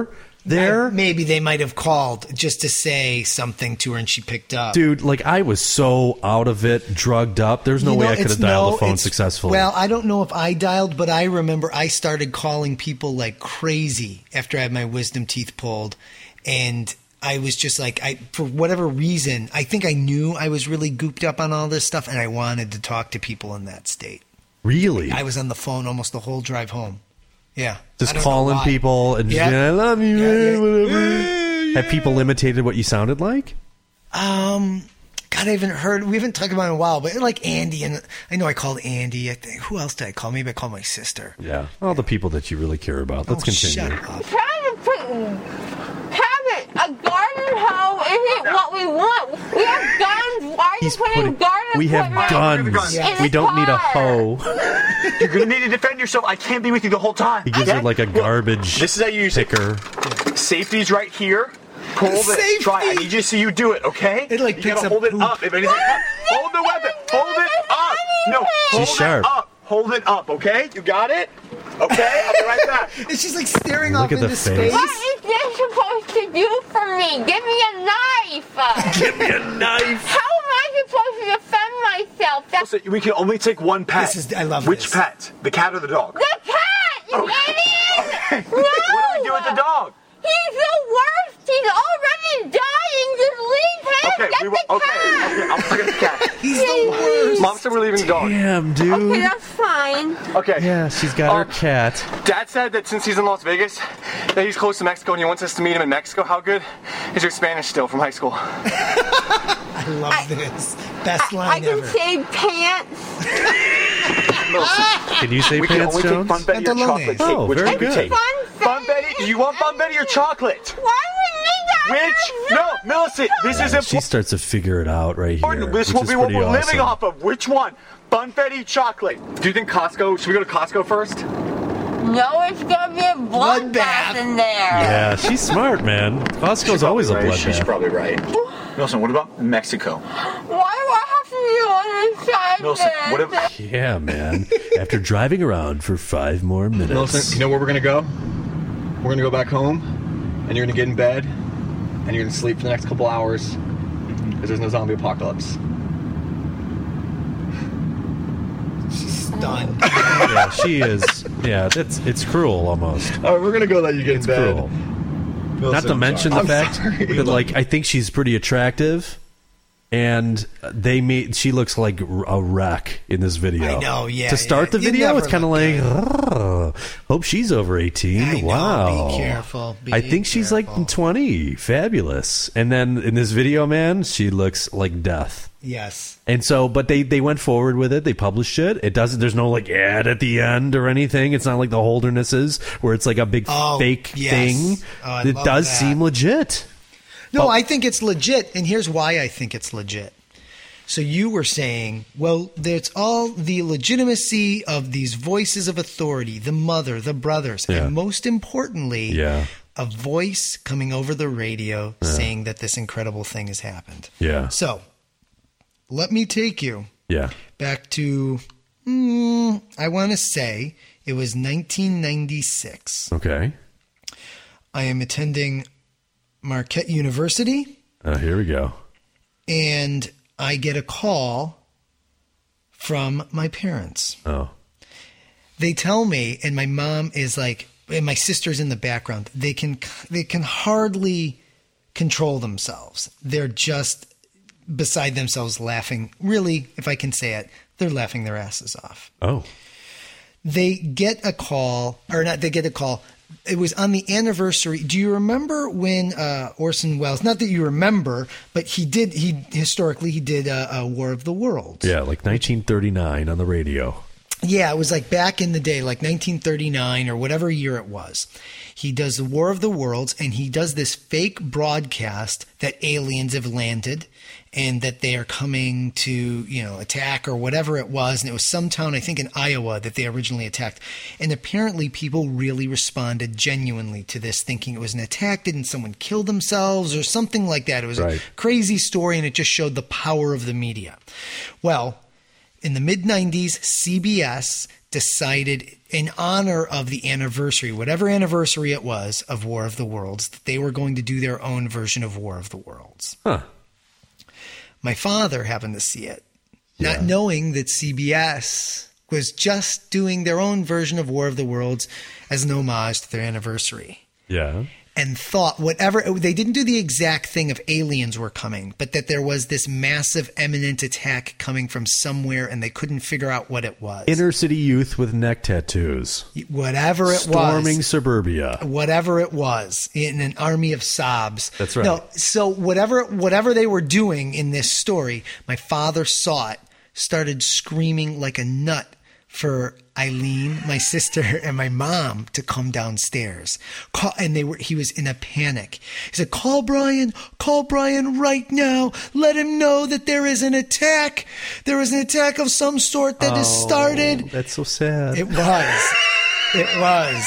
S2: there.
S3: Maybe they might have called just to say something to her and she picked up.
S2: Dude, like I was so out of it, drugged up. There's no
S3: You
S2: way
S3: know,
S2: I could
S3: it's
S2: have dialed
S3: no-
S2: the phone
S3: it's-
S2: successfully.
S3: Well, I don't know if I dialed, but I remember I started calling people like crazy after I had my wisdom teeth pulled. And I was just like, I for whatever reason, I think I knew I was really gooped up on all this stuff, and I wanted to talk to people in that state.
S2: Really?
S3: I was on the phone almost the whole drive home. Yeah.
S2: Just
S3: I don't know
S2: calling
S3: why.
S2: people and
S3: Yeah.
S2: just, I love you,
S3: Yeah, yeah.
S2: whatever. Have people imitated what you sounded like?
S3: Um, God, I haven't heard. We haven't talked about it in a while, but like Andy, and I know I called Andy. I think who else did I call? Maybe I called my sister.
S2: Yeah. All the people that you really care about. Let's
S3: Oh,
S2: continue.
S3: shut up.
S9: Trying to put have it a garden hoe isn't what we want. We have guns. Why are you
S2: He's
S9: putting
S2: putting-
S9: garden
S2: we have
S9: equipment
S2: guns.
S9: in
S2: We
S9: the
S2: don't need a
S9: car?
S2: hoe.
S8: You're gonna need to defend yourself. I can't be with you the whole time.
S2: He gives
S8: okay?
S2: her like a garbage
S8: This is how you use it.
S2: picker.
S8: Safety's right here. Pull the
S3: Safety.
S8: try. I need you to see you do it, okay?
S3: It, like,
S8: you
S3: picks
S8: gotta
S3: up
S8: hold it
S3: poop.
S8: up. If anything, hold the weapon. Hold it up. No, hold
S2: She's sharp.
S8: it up. Hold it up, okay? You got it? Okay, I'll be right back.
S3: And she's like staring
S2: Look
S3: off
S2: at the
S3: into
S2: face.
S3: space.
S9: What is this supposed to do for me? Give me a knife.
S2: Give me a knife.
S9: How am I supposed to defend myself? That's
S8: Listen, we can only take one pet.
S3: This is- I love
S8: Which
S3: this.
S8: pet? The cat or the dog?
S9: the cat, you idiot! No!
S8: What do we do with the dog?
S9: He's the worst. He's already dying. Just leave him.
S8: Okay,
S9: Get
S8: we
S9: the
S8: will. Okay,
S9: cat.
S8: okay, I'll forget the cat.
S3: He's the worst.
S8: Mom said we're leaving the dog.
S2: Damn, dude.
S9: Okay, that's fine.
S8: Okay.
S2: Yeah, she's got her
S8: Um,
S2: cat.
S8: Dad said that since he's in Las Vegas, that he's close to Mexico and he wants us to meet him in Mexico. How good is your Spanish still from high school?
S3: I love this. Best
S9: I
S3: line
S9: can
S3: ever.
S9: say pants.
S2: Can you say
S8: We can
S2: pants,
S8: only
S2: Jones?
S8: take Fun Betty or
S3: Pantalones.
S8: chocolate cake.
S2: Oh,
S8: Which
S2: very
S8: one do we
S2: good.
S8: take?
S9: Fun
S8: Fun Betty? Do you want Fun Betty or chocolate?
S9: Why would we that?
S8: Which? No, Millicent, this is
S2: She
S8: important.
S2: starts to figure it out right here,
S8: This
S2: which
S8: will
S2: is
S8: be what
S2: pretty
S8: we're
S2: awesome.
S8: living off of. Which one? Funfetti chocolate. Do you think Costco? Should we go to Costco first?
S9: No, it's gonna be a bloodbath
S3: Bloodbath.
S9: in there.
S2: Yeah, she's smart, man. Costco's always a
S8: right. She's
S2: bloodbath.
S8: probably right. Millicent, what about Mexico?
S9: Why do I have to be on this side
S8: Millicent,
S9: of
S8: what
S9: this?
S8: about...
S2: Yeah, man. After driving around for five more minutes.
S8: Millicent, you know where we're gonna go? We're gonna go back home, and you're gonna get in bed, and you're gonna sleep for the next couple hours, because there's no zombie apocalypse.
S3: She's stunned.
S2: Yeah, she is. Yeah, it's it's cruel almost.
S8: All right, we're gonna go let you get
S2: It's
S8: in bed.
S2: cruel.
S8: Millicent,
S2: Not to
S8: I'm
S2: mention the
S8: sorry. I'm
S2: fact
S8: sorry.
S2: that, like, I think she's pretty attractive, and they made she looks like a wreck in this video.
S3: I know, yeah,
S2: To start
S3: yeah.
S2: the
S3: You
S2: video,
S3: never
S2: it's kind of
S3: look
S2: like,
S3: good.
S2: oh, hope she's over eighteen.
S3: I know,
S2: Wow,
S3: be careful, be
S2: I think she's
S3: careful.
S2: like twenty. Fabulous. And then in this video, man, she looks like death.
S3: Yes.
S2: And so, but they, they went forward with it. They published it. It doesn't, there's no like ad at the end or anything. It's not like the Holdernesses where it's like a big
S3: Oh,
S2: fake
S3: yes.
S2: thing.
S3: Oh, I
S2: it
S3: love
S2: does
S3: that.
S2: seem legit.
S3: No,
S2: Well-
S3: I think it's legit, and here's why I think it's legit. So you were saying, well, there's all the legitimacy of these voices of authority, the mother, the brothers,
S2: Yeah.
S3: and most importantly,
S2: Yeah.
S3: a voice coming over the radio saying that this incredible thing has happened.
S2: Yeah.
S3: So let me take you
S2: Yeah.
S3: back to, mm, I want to say it was nineteen ninety-six.
S2: Okay.
S3: I am attending Marquette University.
S2: Uh, here we go.
S3: And I get a call from my parents.
S2: Oh.
S3: They tell me, and my mom is like, and my sister's in the background. They can they can hardly control themselves. They're just beside themselves laughing. Really, if I can say it, they're laughing their asses off.
S2: Oh.
S3: They get a call, or not, they get a call. It was on the anniversary. Do you remember when uh, Orson Welles, not that you remember, but he did, he historically, he did a, a War of the Worlds.
S2: Yeah, like nineteen thirty-nine on the radio.
S3: Yeah, it was like back in the day, like nineteen thirty-nine or whatever year it was. He does the War of the Worlds, and he does this fake broadcast that aliens have landed and that they are coming to, you know, attack or whatever it was. And it was some town, I think in Iowa, that they originally attacked. And apparently people really responded genuinely to this, thinking it was an attack. Didn't someone kill themselves or something like that? It was
S2: Right.
S3: a crazy story, and it just showed the power of the media. Well, in the mid nineties, C B S decided in honor of the anniversary, whatever anniversary it was of War of the Worlds, that they were going to do their own version of War of the Worlds.
S2: Huh.
S3: My father happened to see it,
S2: Yeah.
S3: not knowing that C B S was just doing their own version of War of the Worlds as an homage to their anniversary.
S2: Yeah.
S3: And thought whatever, they didn't do the exact thing of aliens were coming, but that there was this massive imminent attack coming from somewhere and they couldn't figure out what it was.
S2: Inner city youth with neck tattoos.
S3: Whatever it
S2: Storming
S3: was.
S2: suburbia.
S3: Whatever it was, in an army of sobs.
S2: That's right.
S3: No, so whatever whatever they were doing in this story, my father saw it, started screaming like a nut for Eileen, my sister, and my mom to come downstairs. Call, and they were he was in a panic. He said, call Brian, call Brian right now. Let him know that there is an attack. There is an attack of some sort that has started.
S2: That's so sad.
S3: It was. It was.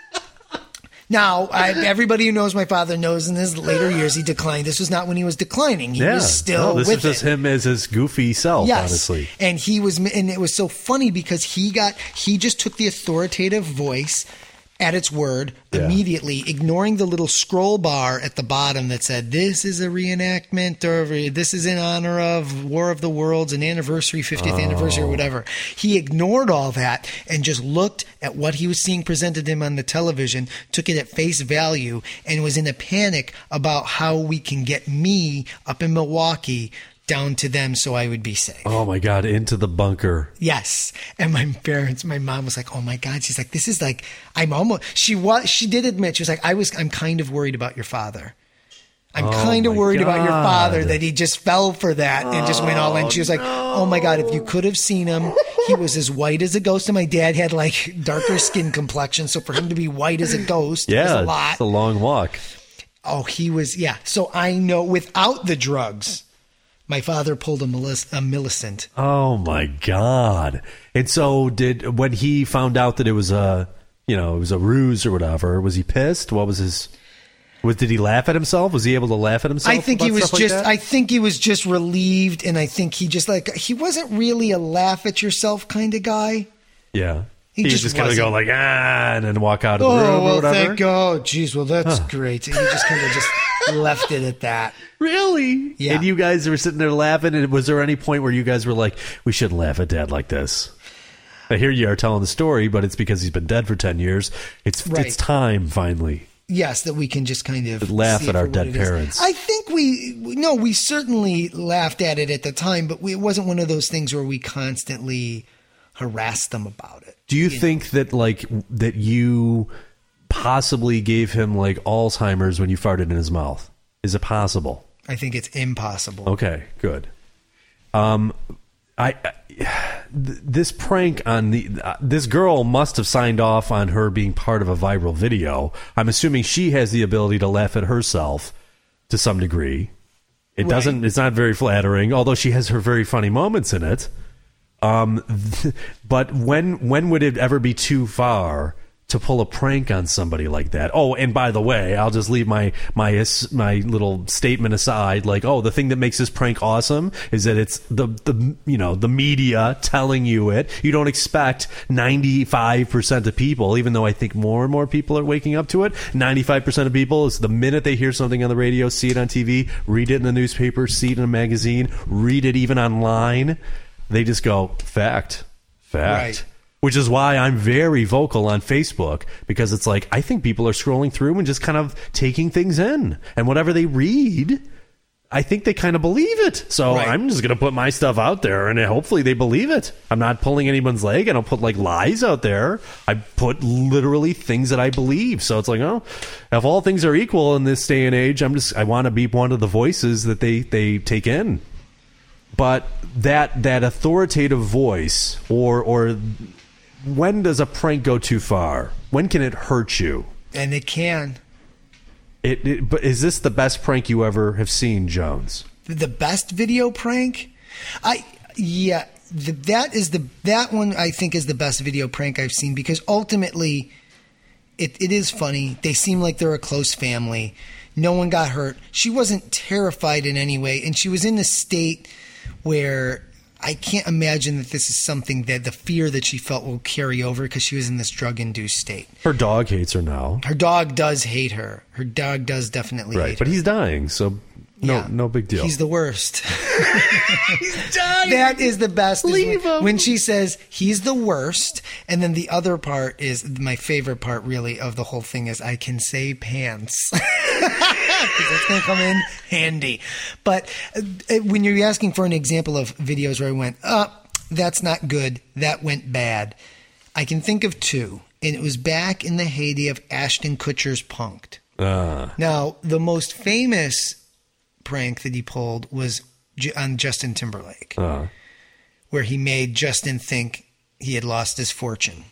S3: Now, I, everybody who knows my father knows in his later years he declined. This was not when he was declining. He
S2: yeah.
S3: was still
S2: no, this
S3: with
S2: was just
S3: it.
S2: him as his goofy self,
S3: Yes.
S2: honestly.
S3: And he was, and it was so funny because he got, he just took the authoritative voice at its word
S2: Yeah.
S3: immediately, ignoring the little scroll bar at the bottom that said, this is a reenactment or this is in honor of War of the Worlds, an anniversary, fiftieth anniversary or whatever. He ignored all that and just looked at what he was seeing presented to him on the television, took it at face value, and was in a panic about how we can get me up in Milwaukee down to them so I would be safe.
S2: Oh my God, into the bunker.
S3: Yes. And my parents, my mom was like, oh my God. She's like, this is like, I'm almost, she was, she did admit, she was like, I was, I'm kind of worried about your father. I'm
S2: Oh
S3: kind of
S2: my
S3: worried about your father
S2: God.
S3: that he just fell for that and just went all in. She was like, oh my God, if you could have seen him, he was as white as a ghost. And my dad had like darker skin complexion. So for him to be white as a ghost was
S2: Yeah,
S3: a lot.
S2: it's a long walk.
S3: Oh, he was, yeah. So I know without the drugs, my father pulled a, Melis- a Millicent.
S2: Oh my God. And so did, when he found out that it was a, you know, it was a ruse or whatever, was he pissed? What was his, was, did he laugh at himself? Was he able to laugh at himself?
S3: I think
S2: about
S3: he was
S2: stuff like
S3: just,
S2: that?
S3: I think he was just relieved. And I think he just like, he wasn't really a laugh at yourself kind of guy.
S2: Yeah.
S3: He
S2: He, was
S3: just
S2: just going to go
S3: wasn't.
S2: like, ah, and then walk out of the
S3: Oh,
S2: room or
S3: well,
S2: whatever.
S3: thank God. Geez, well, that's
S2: Huh.
S3: great. And he just kind of just left it at that.
S2: Really?
S3: Yeah.
S2: And you guys were sitting there laughing. And was there any point where you guys were like, we shouldn't laugh at Dad like this? Now, here you are telling the story, but it's because he's been dead for ten years. It's
S3: Right.
S2: it's time, finally.
S3: Yes, that we can just kind of
S2: Laugh
S3: see
S2: at
S3: it
S2: our
S3: for what
S2: dead
S3: it is.
S2: parents.
S3: I think we, no, we certainly laughed at it at the time, but we, it wasn't one of those things where we constantly harassed them about it.
S2: Do you, think that, like, that you possibly gave him, like, Alzheimer's when you farted in his mouth? Is it possible?
S3: I think it's impossible.
S2: Okay, good. Um, I, I th- this prank on the uh, this girl must have signed off on her being part of a viral video. I'm assuming she has the ability to laugh at herself to some degree. It
S3: Right.
S2: doesn't. It's not very flattering, although she has her very funny moments in it. Um, th- but when when would it ever be too far to pull a prank on somebody like that? Oh, and by the way, I'll just leave my my as- my little statement aside. Like, oh, the thing that makes this prank awesome is that it's the the you know the media telling you it. You don't expect ninety-five percent of people, even though I think more and more people are waking up to it. ninety-five percent of people is the minute they hear something on the radio, see it on T V, read it in the newspaper, see it in a magazine, read it even online, they just go, fact, fact.
S3: Right.
S2: Which is why I'm very vocal on Facebook, because it's like, I think people are scrolling through and just kind of taking things in. And whatever they read, I think they kind of believe it. So
S3: Right.
S2: I'm just going to put my stuff out there, and hopefully they believe it. I'm not pulling anyone's leg. I don't put, like, lies out there. I put literally things that I believe. So it's like, oh, if all things are equal in this day and age, I'm just, I want to be one of the voices that they, they take in. But that that authoritative voice, or or when does a prank go too far? When can it hurt you?
S3: And it can.
S2: It, it but is this the best prank you ever have seen, Jones?
S3: The best video prank? I, yeah, the, that is the, that one I think is the best video prank I've seen, because ultimately it, it is funny. They seem like they're a close family. No one got hurt. She wasn't terrified in any way. And she was in a state where I can't imagine that this is something that the fear that she felt will carry over because she was in this drug-induced state.
S2: Her dog hates her now.
S3: Her dog does hate her. Her dog does definitely
S2: Right,
S3: hate
S2: but
S3: her.
S2: he's dying, so no,
S3: Yeah.
S2: no big deal.
S3: He's the worst. He's dying. That is the best. Leave when, him. When she says he's the worst, and then the other part is my favorite part, really, of the whole thing is I can say pants. Because it's going to come in handy. But uh, when you're asking for an example of videos where I went, oh, that's not good, that went bad, I can think of two. And it was back in the heyday of Ashton Kutcher's Punk'd.
S2: Uh.
S3: Now, the most famous prank that he pulled was J- on Justin Timberlake,
S2: Uh.
S3: where he made Justin think he had lost his fortune.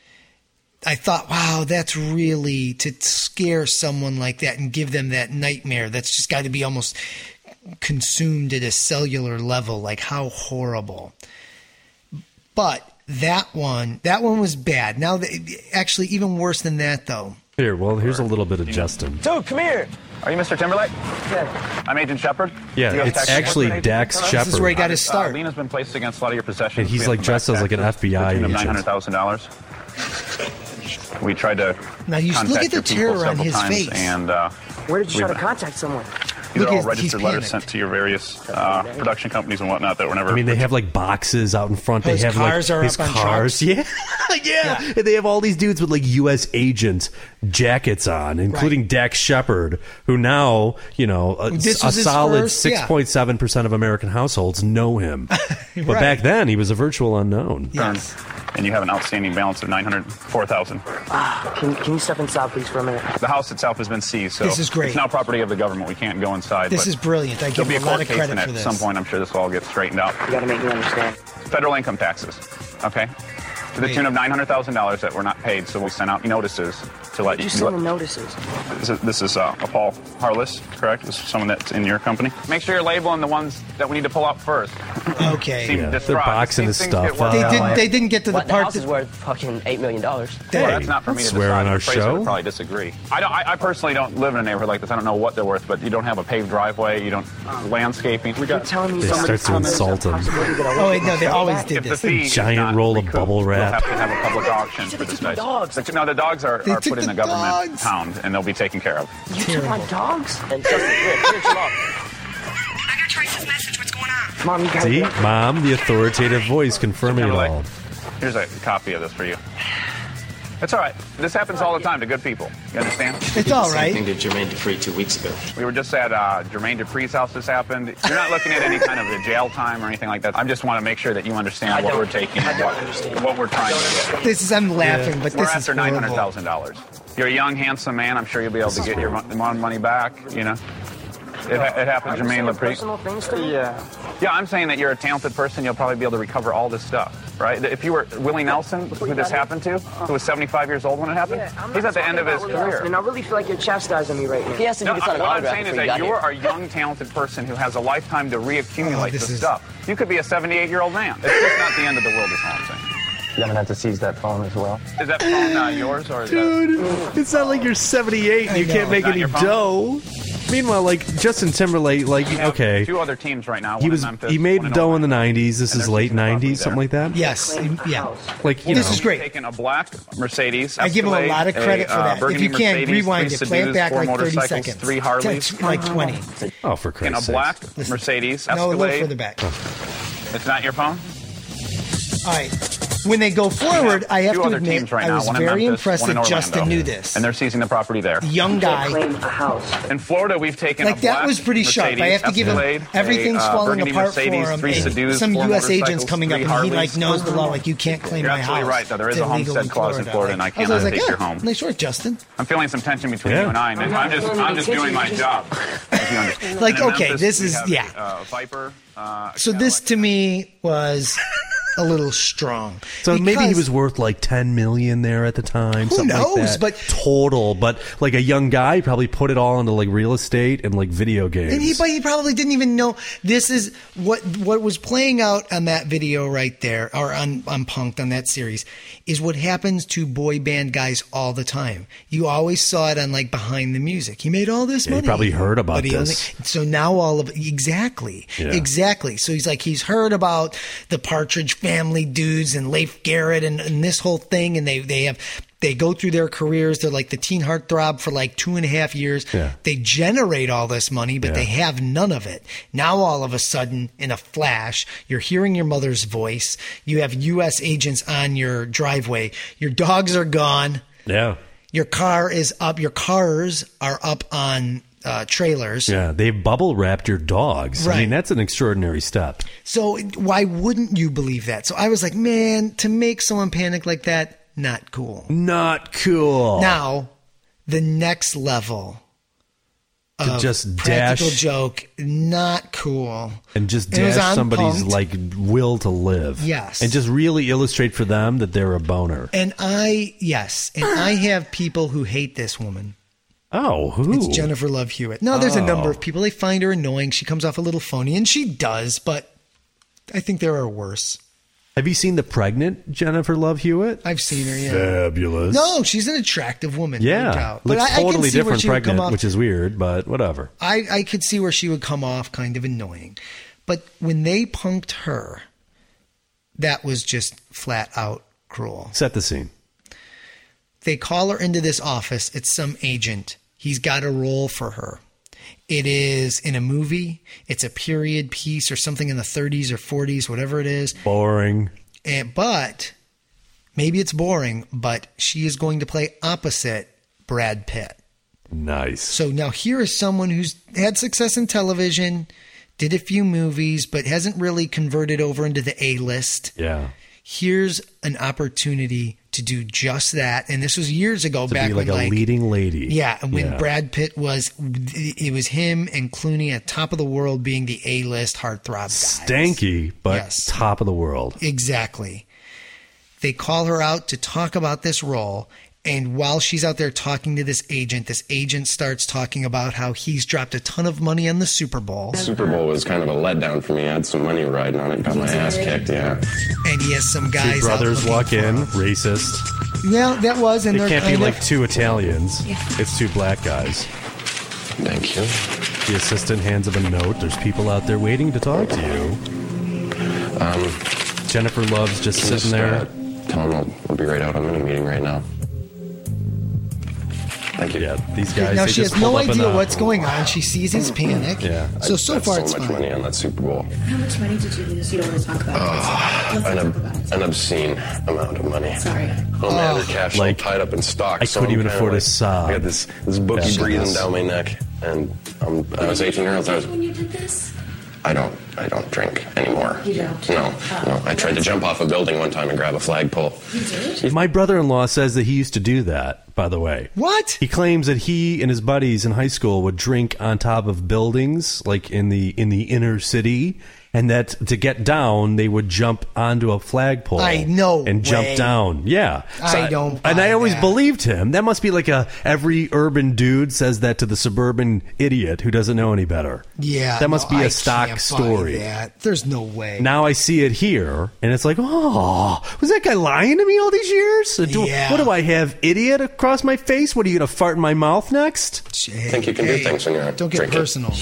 S3: I thought, wow, that's really to scare someone like that and give them that nightmare. That's just got to be almost consumed at a cellular level. Like, how horrible. But that one, that one was bad. Now, the, actually, even worse than that, though.
S2: Here, well, here's a little bit of Justin.
S11: Dude, come here. Are you Mister Timberlake?
S12: Yeah.
S11: I'm Agent Shepard.
S2: Yeah, it's actually Dax Shepard.
S3: This is where he got his start.
S11: Uh, lien has been placed against a lot of your possessions.
S2: And he's like dressed as like an F B I agent.
S11: nine hundred thousand dollars. We tried to
S3: now you
S11: contact
S3: look at the
S11: your people
S3: terror on
S11: several
S3: his
S11: times,
S3: face.
S11: And uh,
S12: where did you try
S11: we've-
S12: to contact someone?
S11: These
S3: Look,
S11: are all
S3: he's-
S11: registered
S3: he's
S11: letters
S3: panicked.
S11: sent to your various uh, production companies and whatnot that were never.
S2: I mean, they have like boxes out in front.
S3: Oh,
S2: They
S3: his
S2: have
S3: cars
S2: like
S3: are
S2: his
S3: up on
S2: cars.
S3: trucks?
S2: Yeah. yeah,
S3: Yeah.
S2: And they have all these dudes with like U S agent jackets on, including
S3: Right.
S2: Dax Shepard, who now you know a,
S3: This
S2: a
S3: was his
S2: solid
S3: first- yeah.
S2: six point seven percent of American households know him. But
S3: Right.
S2: back then, he was a virtual unknown.
S3: Yes.
S11: And you have an outstanding balance of nine hundred four thousand.
S12: Ah, can, can you step inside, please, for a minute?
S11: The house itself has been seized, so
S3: This is great.
S11: it's now property of the government. We can't go inside.
S3: This
S11: but
S3: is brilliant. I give
S11: there'll be
S3: him
S11: a
S3: a lot
S11: court
S3: of
S11: case,
S3: credit
S11: and
S3: for
S11: at
S3: this.
S11: some point, I'm sure this will all get straightened out.
S12: You gotta make me understand.
S11: Federal income taxes, okay, to the
S3: Wait.
S11: tune of nine hundred thousand dollars that were not paid. So we sent out notices to let
S12: You
S11: you.
S12: send the notices.
S11: This is, this is uh, a Paul Harless, correct? This is someone that's in your company. Make sure you're labeling the ones that we need to pull out first.
S3: Okay.
S11: Seem
S2: Yeah, they're
S11: distraught.
S2: boxing
S11: These
S2: his
S11: things
S2: stuff
S11: get worked
S3: They
S11: out.
S3: didn't. They didn't get to the
S12: What, the
S3: part
S12: house is
S3: that.
S12: worth fucking eight million dollars.
S11: Well,
S3: Hey,
S11: that's not for me to
S2: swear
S11: decide.
S2: on our
S11: The appraiser
S2: show?
S11: would probably disagree. I, don't, I, I personally don't live in a neighborhood like this. I don't know what they're worth, but you don't have a paved driveway. You don't landscaping. We
S12: You're
S11: got
S12: telling me
S2: They
S12: somebody
S2: start to insult him.
S3: Oh wait, no, they always did
S11: if the
S3: this.
S11: fee is
S2: giant
S11: not
S2: roll of
S11: recouped,
S2: bubble wrap.
S11: We'll have to have a public auction for
S12: They
S11: this
S12: took my
S11: guy's.
S12: dogs.
S11: The- No, the dogs are,
S3: They
S11: are
S3: took
S11: put in
S3: the
S11: the government
S3: dogs.
S11: pound, and they'll be taken care of.
S12: You took my
S3: Terrible.
S12: dogs? And Justin, here, here, chill out.
S10: I gotta trace this message. What's going on?
S12: Mom, you gotta
S2: See,
S12: get-
S2: Mom, the authoritative voice confirming it
S11: Timberlake,
S2: all.
S11: Here's a copy of this for you. It's all right. This happens all the time to good people. You understand?
S3: It's all
S13: Same
S3: right.
S13: thing to Jermaine Dupri two weeks ago.
S11: We were just at uh, Jermaine Dupri's house. This happened. You're not looking at any kind of a jail time or anything like that. I just want to make sure that you understand
S12: I
S11: what
S12: don't-
S11: we're taking,
S12: I
S11: and
S12: don't
S11: what,
S12: understand.
S11: what we're trying to get.
S3: This is. I'm laughing, but
S11: We're
S3: this is
S11: after nine hundred
S3: horrible.
S11: thousand dollars. You're a young, handsome man. I'm sure you'll be able to get your mon- money back. You know, it, ha- it happened,
S12: Are you
S11: Jermaine
S12: saying
S11: Dupri.
S12: personal things to me?
S11: Yeah. Yeah, I'm saying that you're a talented person. You'll probably be able to recover all this stuff, right? If you were Willie Nelson, who this happened to, who was seventy-five years old when it happened,
S12: Yeah, I'm
S11: he's
S12: not
S11: at the end of
S12: talking
S11: his
S12: about Willie
S11: career.
S12: Nelson, and I really feel like you're chastising me right now. He has to
S11: No,
S12: do this on an
S11: what I'm
S12: autograph
S11: saying is
S12: before you
S11: that
S12: got
S11: you're
S12: here.
S11: a young, talented person who has a lifetime to reaccumulate
S3: Oh, this
S11: this
S3: is-
S11: stuff. You could be a seventy-eight-year-old man. It's just not the end of the world, is all I'm saying.
S13: You're gonna have to seize that phone as well.
S11: Is that phone uh, yours or is
S2: Dude, it's not like you're seventy-eight and
S3: I
S2: you can't
S3: know.
S2: make
S11: Not
S2: any
S11: your phone?
S2: dough. Meanwhile, like Justin Timberlake, like
S11: that? We have
S2: okay,
S11: two other teams right now.
S2: he
S11: one
S2: was
S11: in Memphis,
S2: he
S11: one
S2: made
S11: in
S2: dough in the
S11: Ohio.
S2: nineties. This
S11: And
S2: is
S11: they're
S2: late
S11: seizing the property
S2: nineties,
S11: there.
S2: something like that.
S3: Yes. Yeah.
S2: Like you
S3: This
S2: know,
S3: is great.
S11: Taking a black Mercedes.
S3: I give him a
S11: Escalade,
S3: lot of credit for
S11: a, uh,
S3: that. If
S11: Burgundy
S3: you can't
S11: Mercedes,
S3: rewind
S11: three
S3: it, play it
S11: Subarus,
S3: back
S11: four
S3: like thirty
S11: motorcycles,
S3: seconds.
S11: Three Harleys.
S3: That's like twenty.
S2: oh for
S11: In a
S2: Christ's
S11: black
S2: sakes.
S11: Mercedes
S3: No, a little
S11: Escalade.
S3: further back.
S11: It's not your phone?
S3: All right. When they go forward, I have
S11: two
S3: to
S11: other
S3: admit,
S11: teams right
S3: I
S11: now.
S3: was
S11: One in
S3: very
S11: Memphis,
S3: impressed
S11: one in
S3: that
S11: Orlando.
S3: Justin knew this.
S11: And they're seizing the property there.
S3: Young guy.
S12: Claim a house.
S11: In Florida, we've taken
S3: Like
S11: a
S3: that
S11: black
S3: was pretty sharp. I have to give him
S11: Escalade,
S3: everything's
S11: a, uh,
S3: falling
S11: Burgundy
S3: apart
S11: Mercedes,
S3: for him.
S11: Three
S3: And
S11: Subarus,
S3: some
S11: four
S3: U S agents
S11: motorcycles,
S3: coming up,
S11: three
S3: and he like
S11: Harleys.
S3: knows the law. Like you can't claim
S11: You're
S3: my
S11: absolutely
S3: house.
S11: right, though. There is
S3: It's
S11: a
S3: illegal
S11: homestead
S3: in
S11: clause in Florida, and I
S3: Like,
S11: cannot
S3: I was like,
S11: take
S3: yeah,
S11: your home.
S3: Nice work, Justin.
S11: I'm feeling some tension between
S2: Yeah.
S11: you and I, and I'm just, I'm just doing my job. if you understand.
S3: Like,
S11: And in
S3: okay,
S11: Memphis,
S3: this
S11: we
S3: is-
S11: have
S3: yeah.
S11: a, uh, Viper. Uh,
S3: So this to me was a little strong.
S2: So maybe he
S3: Because-
S2: was worth like ten million there at the time.
S3: Who
S2: something like
S3: knows?
S2: that.
S3: But-
S2: total. But like a young guy, probably put it all into like real estate and like video games.
S3: And he, but he probably didn't even know this is what what was playing out on that video right there, or on, on Punk'd on that series, is what happens to boy band guys all the time. You always saw it on like Behind the Music. He made all this
S2: Yeah, he
S3: money.
S2: probably heard about
S3: But he
S2: this.
S3: only- so now all of exactly,
S2: Yeah.
S3: exactly. So he's like he's heard about the Partridge Family dudes and Leif Garrett and, and this whole thing, and they they have. They go through their careers. They're like the teen heartthrob for like two and a half years.
S2: Yeah.
S3: They generate all this money, but
S2: Yeah.
S3: they have none of it. Now, all of a sudden, in a flash, you're hearing your mother's voice. You have U S agents on your driveway. Your dogs are gone.
S2: Yeah.
S3: Your car is up. Your cars are up on uh, trailers.
S2: Yeah. They've bubble wrapped your dogs. I
S3: Right.
S2: mean, that's an extraordinary step.
S3: So why wouldn't you believe that? So I was like, man, to make someone panic like that, not cool.
S2: Not cool.
S3: Now, the next level
S2: To
S3: of
S2: just
S3: practical
S2: dash-
S3: joke, not cool.
S2: And just
S3: It was
S2: dash
S3: on
S2: somebody's
S3: Punk'd.
S2: like will to live.
S3: Yes.
S2: And just really illustrate for them that they're a boner.
S3: And I, yes, and I have people who hate this woman.
S2: Oh, who?
S3: It's Jennifer Love Hewitt. No, there's a
S2: Oh.
S3: number of people. They find her annoying. She comes off a little phony, and she does, but I think there are worse.
S2: Have you seen the pregnant Jennifer Love Hewitt?
S3: I've seen her, yeah.
S2: Fabulous.
S3: No, she's an attractive woman. no
S2: Yeah.
S3: doubt.
S2: Looks
S3: I, I can
S2: totally
S3: see where
S2: different
S3: she would come
S2: pregnant,
S3: off-
S2: which is weird, but whatever.
S3: I, I could see where she would come off kind of annoying. But when they punked her, that was just flat out cruel.
S2: Set the scene.
S3: They call her into this office. It's some agent. He's got a role for her. It is in a movie. It's a period piece or something in the thirties or forties, whatever it is.
S2: Boring.
S3: And, but maybe it's boring, but she is going to play opposite Brad Pitt.
S2: Nice.
S3: So now here is someone who's had success in television, did a few movies, but hasn't really converted over into the A-list.
S2: Yeah.
S3: Here's an opportunity to do just that. And this was years ago,
S2: To
S3: back
S2: be like
S3: when
S2: a
S3: like
S2: leading lady.
S3: yeah, when
S2: Yeah.
S3: Brad Pitt was, it was him and Clooney at top of the world being the A-list heartthrob guys.
S2: Stanky, but
S3: Yes.
S2: top of the world.
S3: Exactly. They call her out to talk about this role. And while she's out there talking to this agent, this agent starts talking about how he's dropped a ton of money on the Super Bowl.
S14: Super Bowl was kind of a letdown for me. I had some money riding on it, got my ass kicked, yeah.
S3: And he has some guys.
S2: Two
S3: out
S2: brothers
S3: looking
S2: walk
S3: for
S2: in,
S3: him.
S2: racist.
S3: Yeah, that was. And
S2: It
S3: they're
S2: can't be
S3: kind
S2: like
S3: of,
S2: two Italians. It's two black guys.
S14: Thank you.
S2: The assistant hands him a note. There's people out there waiting to talk to you.
S14: Um,
S2: Jennifer Love's just
S14: Just,
S2: sitting there.
S14: uh, tell him I'll, I'll be right out. I'm in a meeting right now. Thank you.
S2: Yeah, these guys.
S3: now
S2: they
S3: she
S2: just
S3: has no
S2: pull up in
S3: idea
S2: a-
S3: what's going on. She sees his panic.
S2: Yeah.
S3: So
S14: I
S3: so
S14: bet
S3: far
S14: so
S3: it's
S14: much
S3: fine.
S14: money on that Super Bowl.
S15: How much money did you lose? You don't want to talk about it. Let's
S14: An,
S15: not
S14: ob-
S15: talk about it.
S14: an obscene amount of money.
S15: Sorry.
S14: Oh man, the cash
S2: Like,
S14: all tied up in stock.
S2: I
S14: so
S2: couldn't
S14: I'm
S2: even
S14: kinda
S2: afford a
S14: like,
S2: sob.
S14: I got this this bookie
S2: Yeah.
S14: breathing down my neck, and um, I was eighteen years old. I was.
S15: When you did this?
S14: I don't. I don't drink anymore.
S15: You don't?
S14: No, no. I tried to jump off a building one time and grab a flagpole.
S15: You did?
S2: My brother-in-law says that he used to do that, by the way.
S3: What?
S2: He claims that he and his buddies in high school would drink on top of buildings, like in the in the inner city, and that to get down, they would jump onto a flagpole.
S3: I know
S2: and jump
S3: way.
S2: down. Yeah,
S3: I don't
S2: And
S3: buy
S2: I always
S3: that.
S2: believed him. That must be like a every urban dude says that to the suburban idiot who doesn't know any better.
S3: Yeah,
S2: that must
S3: no,
S2: be a
S3: I
S2: stock
S3: can't buy
S2: story.
S3: that. There's no way.
S2: Now I see it here, and it's like, oh, was that guy lying to me all these years? Do-
S3: Yeah.
S2: What do I have, idiot, across my face? What are you going to fart in my mouth next?
S3: Hey,
S14: think you can
S3: hey,
S14: do things when you're
S3: Don't get
S14: drinking.
S3: personal.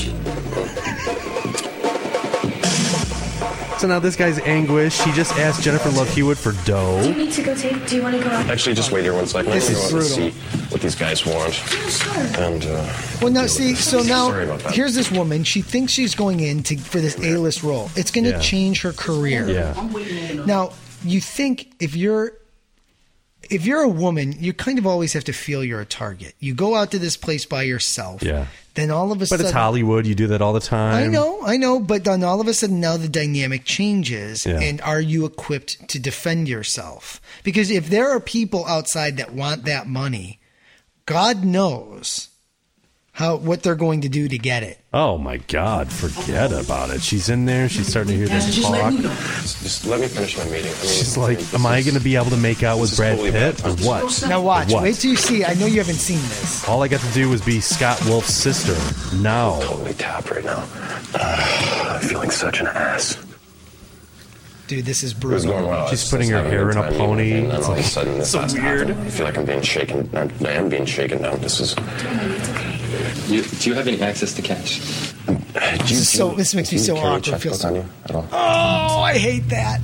S2: So now this guy's anguished. He just asked Jennifer Love Hewitt for
S15: Do you
S2: dough.
S15: need to go take? Do you want to go out?
S14: Actually, just wait here one second.
S3: This
S14: I'm gonna
S3: is
S14: go out and
S3: brutal.
S14: see what these guys want.
S15: Yeah, sure.
S14: And uh,
S3: Well, now see, so now
S14: Sorry about that.
S3: here's this woman. She thinks she's going in to for this A-list role. It's going to
S2: Yeah.
S3: change her career.
S2: Yeah.
S3: Now, you think if you're if you're a woman, you kind of always have to feel you're a target. You go out to this place by yourself.
S2: Yeah.
S3: Then all of a
S2: But
S3: sudden,
S2: it's Hollywood. You do that all the time.
S3: I know, I know, but then all of a sudden now the dynamic changes,
S2: Yeah.
S3: and are you equipped to defend yourself? Because if there are people outside that want that money, God knows how what they're going to do to get it.
S2: Oh my God! Forget about it. She's in there. She's starting to hear this
S14: Just let
S2: talk.
S14: me know. Just let me finish my meeting. I mean,
S2: She's like, "Am I going to be able to make out with Brad Pitt or what?"
S3: Now watch.
S2: What?
S3: Wait till you see. I know you haven't seen this.
S2: All I got to do was be Scott Wolf's sister. Now,
S14: totally tapped right now. Uh, I'm feeling such an ass.
S3: Dude, this is
S14: It was
S3: brutal.
S14: going well.
S2: She's
S14: I was
S2: putting her
S14: having
S2: hair
S14: good
S2: in a
S14: time
S2: pony.
S14: meeting, And then
S2: It's
S14: all of a
S2: like-
S14: sudden, this
S2: so
S14: has to
S2: weird.
S14: happen. I feel like I'm being shaken. I, I am being shaken down. This is.
S13: You, do you have any access to cash?
S3: This is so. This makes me so awkward. Feel so. Oh, I hate that.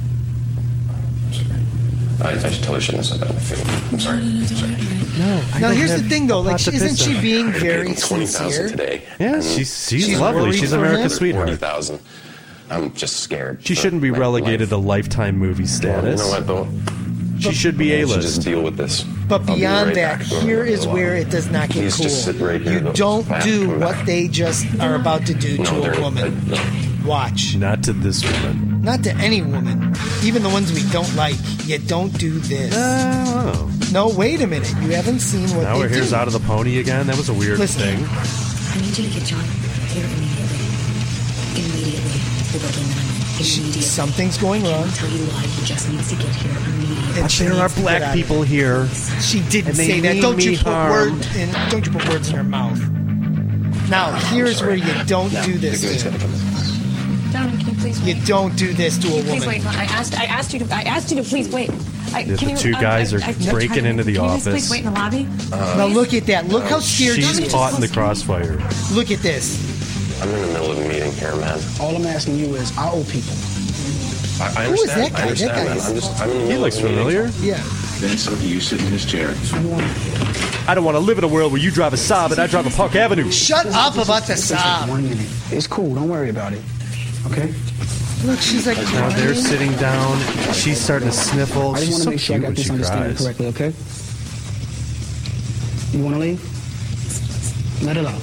S14: I, I totally shouldn't have said that. I feel. I'm sorry. I'm sorry.
S2: No.
S3: Now here's the thing, though. Like, isn't she being very
S14: twenty thousand
S3: sincere?
S14: today.
S2: Yeah,
S14: and
S2: she's she's,
S3: She's
S2: lovely.
S3: worried
S2: She's
S3: for
S2: America's
S3: him?
S2: sweetheart.
S14: Forty thousand. I'm just scared.
S2: She
S14: for
S2: shouldn't be
S14: my
S2: relegated
S14: life.
S2: to Lifetime movie
S14: Well,
S2: status.
S14: you know what, though?
S2: She should be
S14: I
S2: A
S14: should just
S2: list.
S14: deal with this.
S3: But
S14: I'll be
S3: beyond
S14: right
S3: that,
S14: back.
S3: here is where it does not get
S14: Please
S3: cool.
S14: just sit right here,
S3: You
S14: though.
S3: don't
S14: I have to
S3: do
S14: come
S3: what
S14: back.
S3: they just are about to do
S14: No,
S3: to a
S14: they're-
S3: woman.
S14: I-
S3: Watch.
S2: Not to this woman.
S3: Not to any woman, even the ones we don't like. You don't do this.
S2: Oh.
S3: No, wait a minute. You haven't seen what
S2: Now
S3: they
S2: her hair's
S3: do.
S2: out of the pony again. That was a weird
S3: Listen.
S2: thing.
S15: I need you to get John here immediately. Immediately. The building that I'm in. Immediately.
S3: Something's going wrong.
S15: I'll tell you why. He just needs to get here immediately.
S3: And she
S2: There are
S3: needs to get
S2: black
S3: out of
S2: people here.
S3: She didn't
S2: And they
S3: say that.
S2: mean
S3: Don't you
S2: me
S3: put
S2: harm.
S3: words in? Don't you put words in her mouth? Now here's where you don't do this. To.
S16: John, can you please
S3: You
S16: wait?
S3: don't do this to a
S16: Please
S3: woman.
S16: wait. I asked. I asked you to. I asked you to please wait. I,
S2: Yeah,
S16: can
S2: the
S16: you,
S2: two
S16: um,
S2: guys
S16: I-
S2: are
S16: I-
S2: breaking into the
S16: can you
S2: office.
S16: just please wait in the lobby?
S3: Now look at that. Look how scared she
S2: She's
S3: is.
S2: caught in the crossfire.
S3: Look at this.
S14: I'm in the middle of a meeting here, man.
S12: All I'm asking you is, I owe people.
S14: I, I
S3: Who is
S14: understand.
S3: that guy?
S14: I understand,
S3: That guy
S14: man.
S3: is-
S14: I'm just. I'm in the
S2: He
S14: middle
S2: looks
S14: of a meeting.
S2: familiar.
S3: Yeah.
S17: Then so you sit in his chair.
S2: I don't want to live in a world where you drive a Saab and I drive a Park Avenue.
S3: Shut up about the sob.
S12: One minute. It's cool. Don't worry about it. Okay?
S3: Look, she's like.
S2: Now they're
S3: crying.
S2: sitting down. She's starting to sniffle.
S12: I just
S2: She's
S12: want to
S2: so
S12: make sure I
S2: cute
S12: got
S2: when
S12: this
S2: she
S12: understanding
S2: cries.
S12: correctly, okay? You want to leave? Let it out.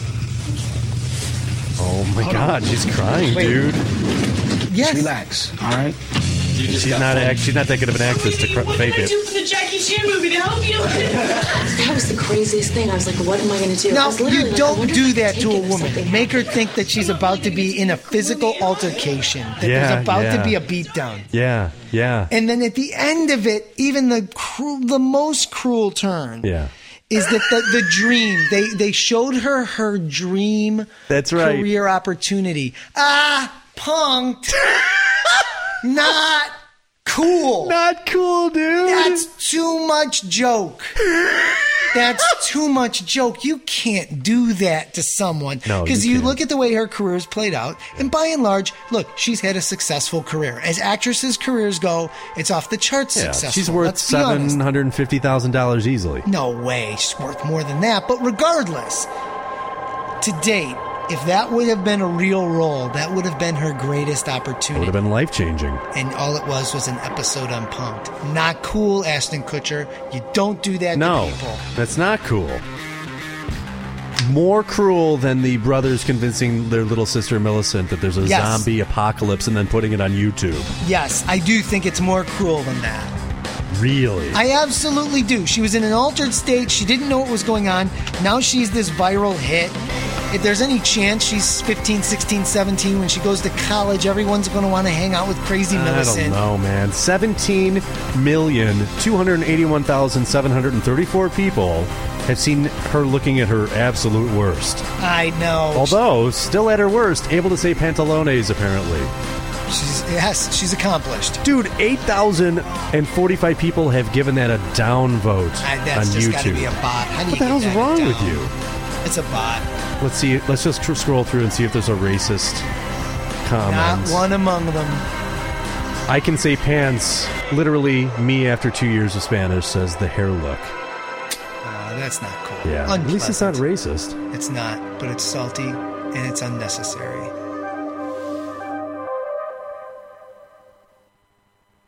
S2: Oh my God, she's crying,
S3: Wait.
S2: dude.
S3: Yes.
S12: Just relax, all right?
S2: She's not. Act, she's not that good of an actress to cr- fake it.
S15: for the Jackie Chan movie to help you? That was the craziest thing. I was like, what am I going to do? I
S3: Now,
S15: was literally
S3: you
S15: like, I
S3: don't
S15: wonder
S3: do
S15: if I
S3: that
S15: can
S3: to
S15: take
S3: a
S15: it if
S3: woman.
S15: something
S3: Make her think that she's about to be in a physical altercation, that
S2: Yeah,
S3: there's about
S2: yeah.
S3: to be a beatdown.
S2: Yeah, yeah,
S3: And then at the end of it, even the cru- the most cruel turn
S2: yeah.
S3: is that the, the dream, they, they showed her her dream
S2: That's right.
S3: career opportunity. Ah, punked. Not cool.
S2: Not cool, dude.
S3: That's too much joke. That's too much joke. You can't do that to someone.
S2: No,
S3: Because
S2: you
S3: you,
S2: can't.
S3: look at the way her career's played out, and by and large, look, she's had a successful career. As actresses' careers go, it's off the charts
S2: Yeah,
S3: successful.
S2: she's worth
S3: Let's be honest.
S2: seven hundred and fifty thousand dollars easily.
S3: No way. She's worth more than that. But regardless, to date, if that would have been a real role, that would have been her greatest
S2: It would
S3: opportunity.
S2: have been life changing.
S3: And all it was was an episode on Punked. Not cool, Ashton Kutcher. You don't do that
S2: No,
S3: to people.
S2: that's not cool. More cruel than the brothers convincing their little sister Millicent that there's a
S3: Yes.
S2: zombie apocalypse and then putting it on YouTube.
S3: Yes, I do think it's more cruel than that.
S2: Really?
S3: I absolutely do. She was in an altered state. She didn't know what was going on. Now she's this viral hit. If there's any chance she's fifteen, sixteen, seventeen, when she goes to college, everyone's going to want to hang out with crazy
S2: I
S3: Millicent.
S2: don't know, man. seventeen million, two hundred eighty-one thousand, seven hundred thirty-four people have seen her looking at her absolute worst.
S3: I know.
S2: Although, still at her worst, able to say pantalones, apparently.
S3: She's, yes, she's accomplished.
S2: Dude, eight thousand forty-five people have given that a down vote
S3: I, that's
S2: on
S3: just got to
S2: YouTube.
S3: be a bot. How do you
S2: What the
S3: get
S2: hell's
S3: that
S2: wrong
S3: down?
S2: with you?
S3: It's a bot.
S2: Let's see. Let's just tr- scroll through and see if there's a racist comment.
S3: Not one among them.
S2: I can say pants. Literally, me after two years of Spanish says the hair look.
S3: Uh, that's not cool.
S2: Yeah. At least it's not racist.
S3: It's not, but it's salty and it's unnecessary.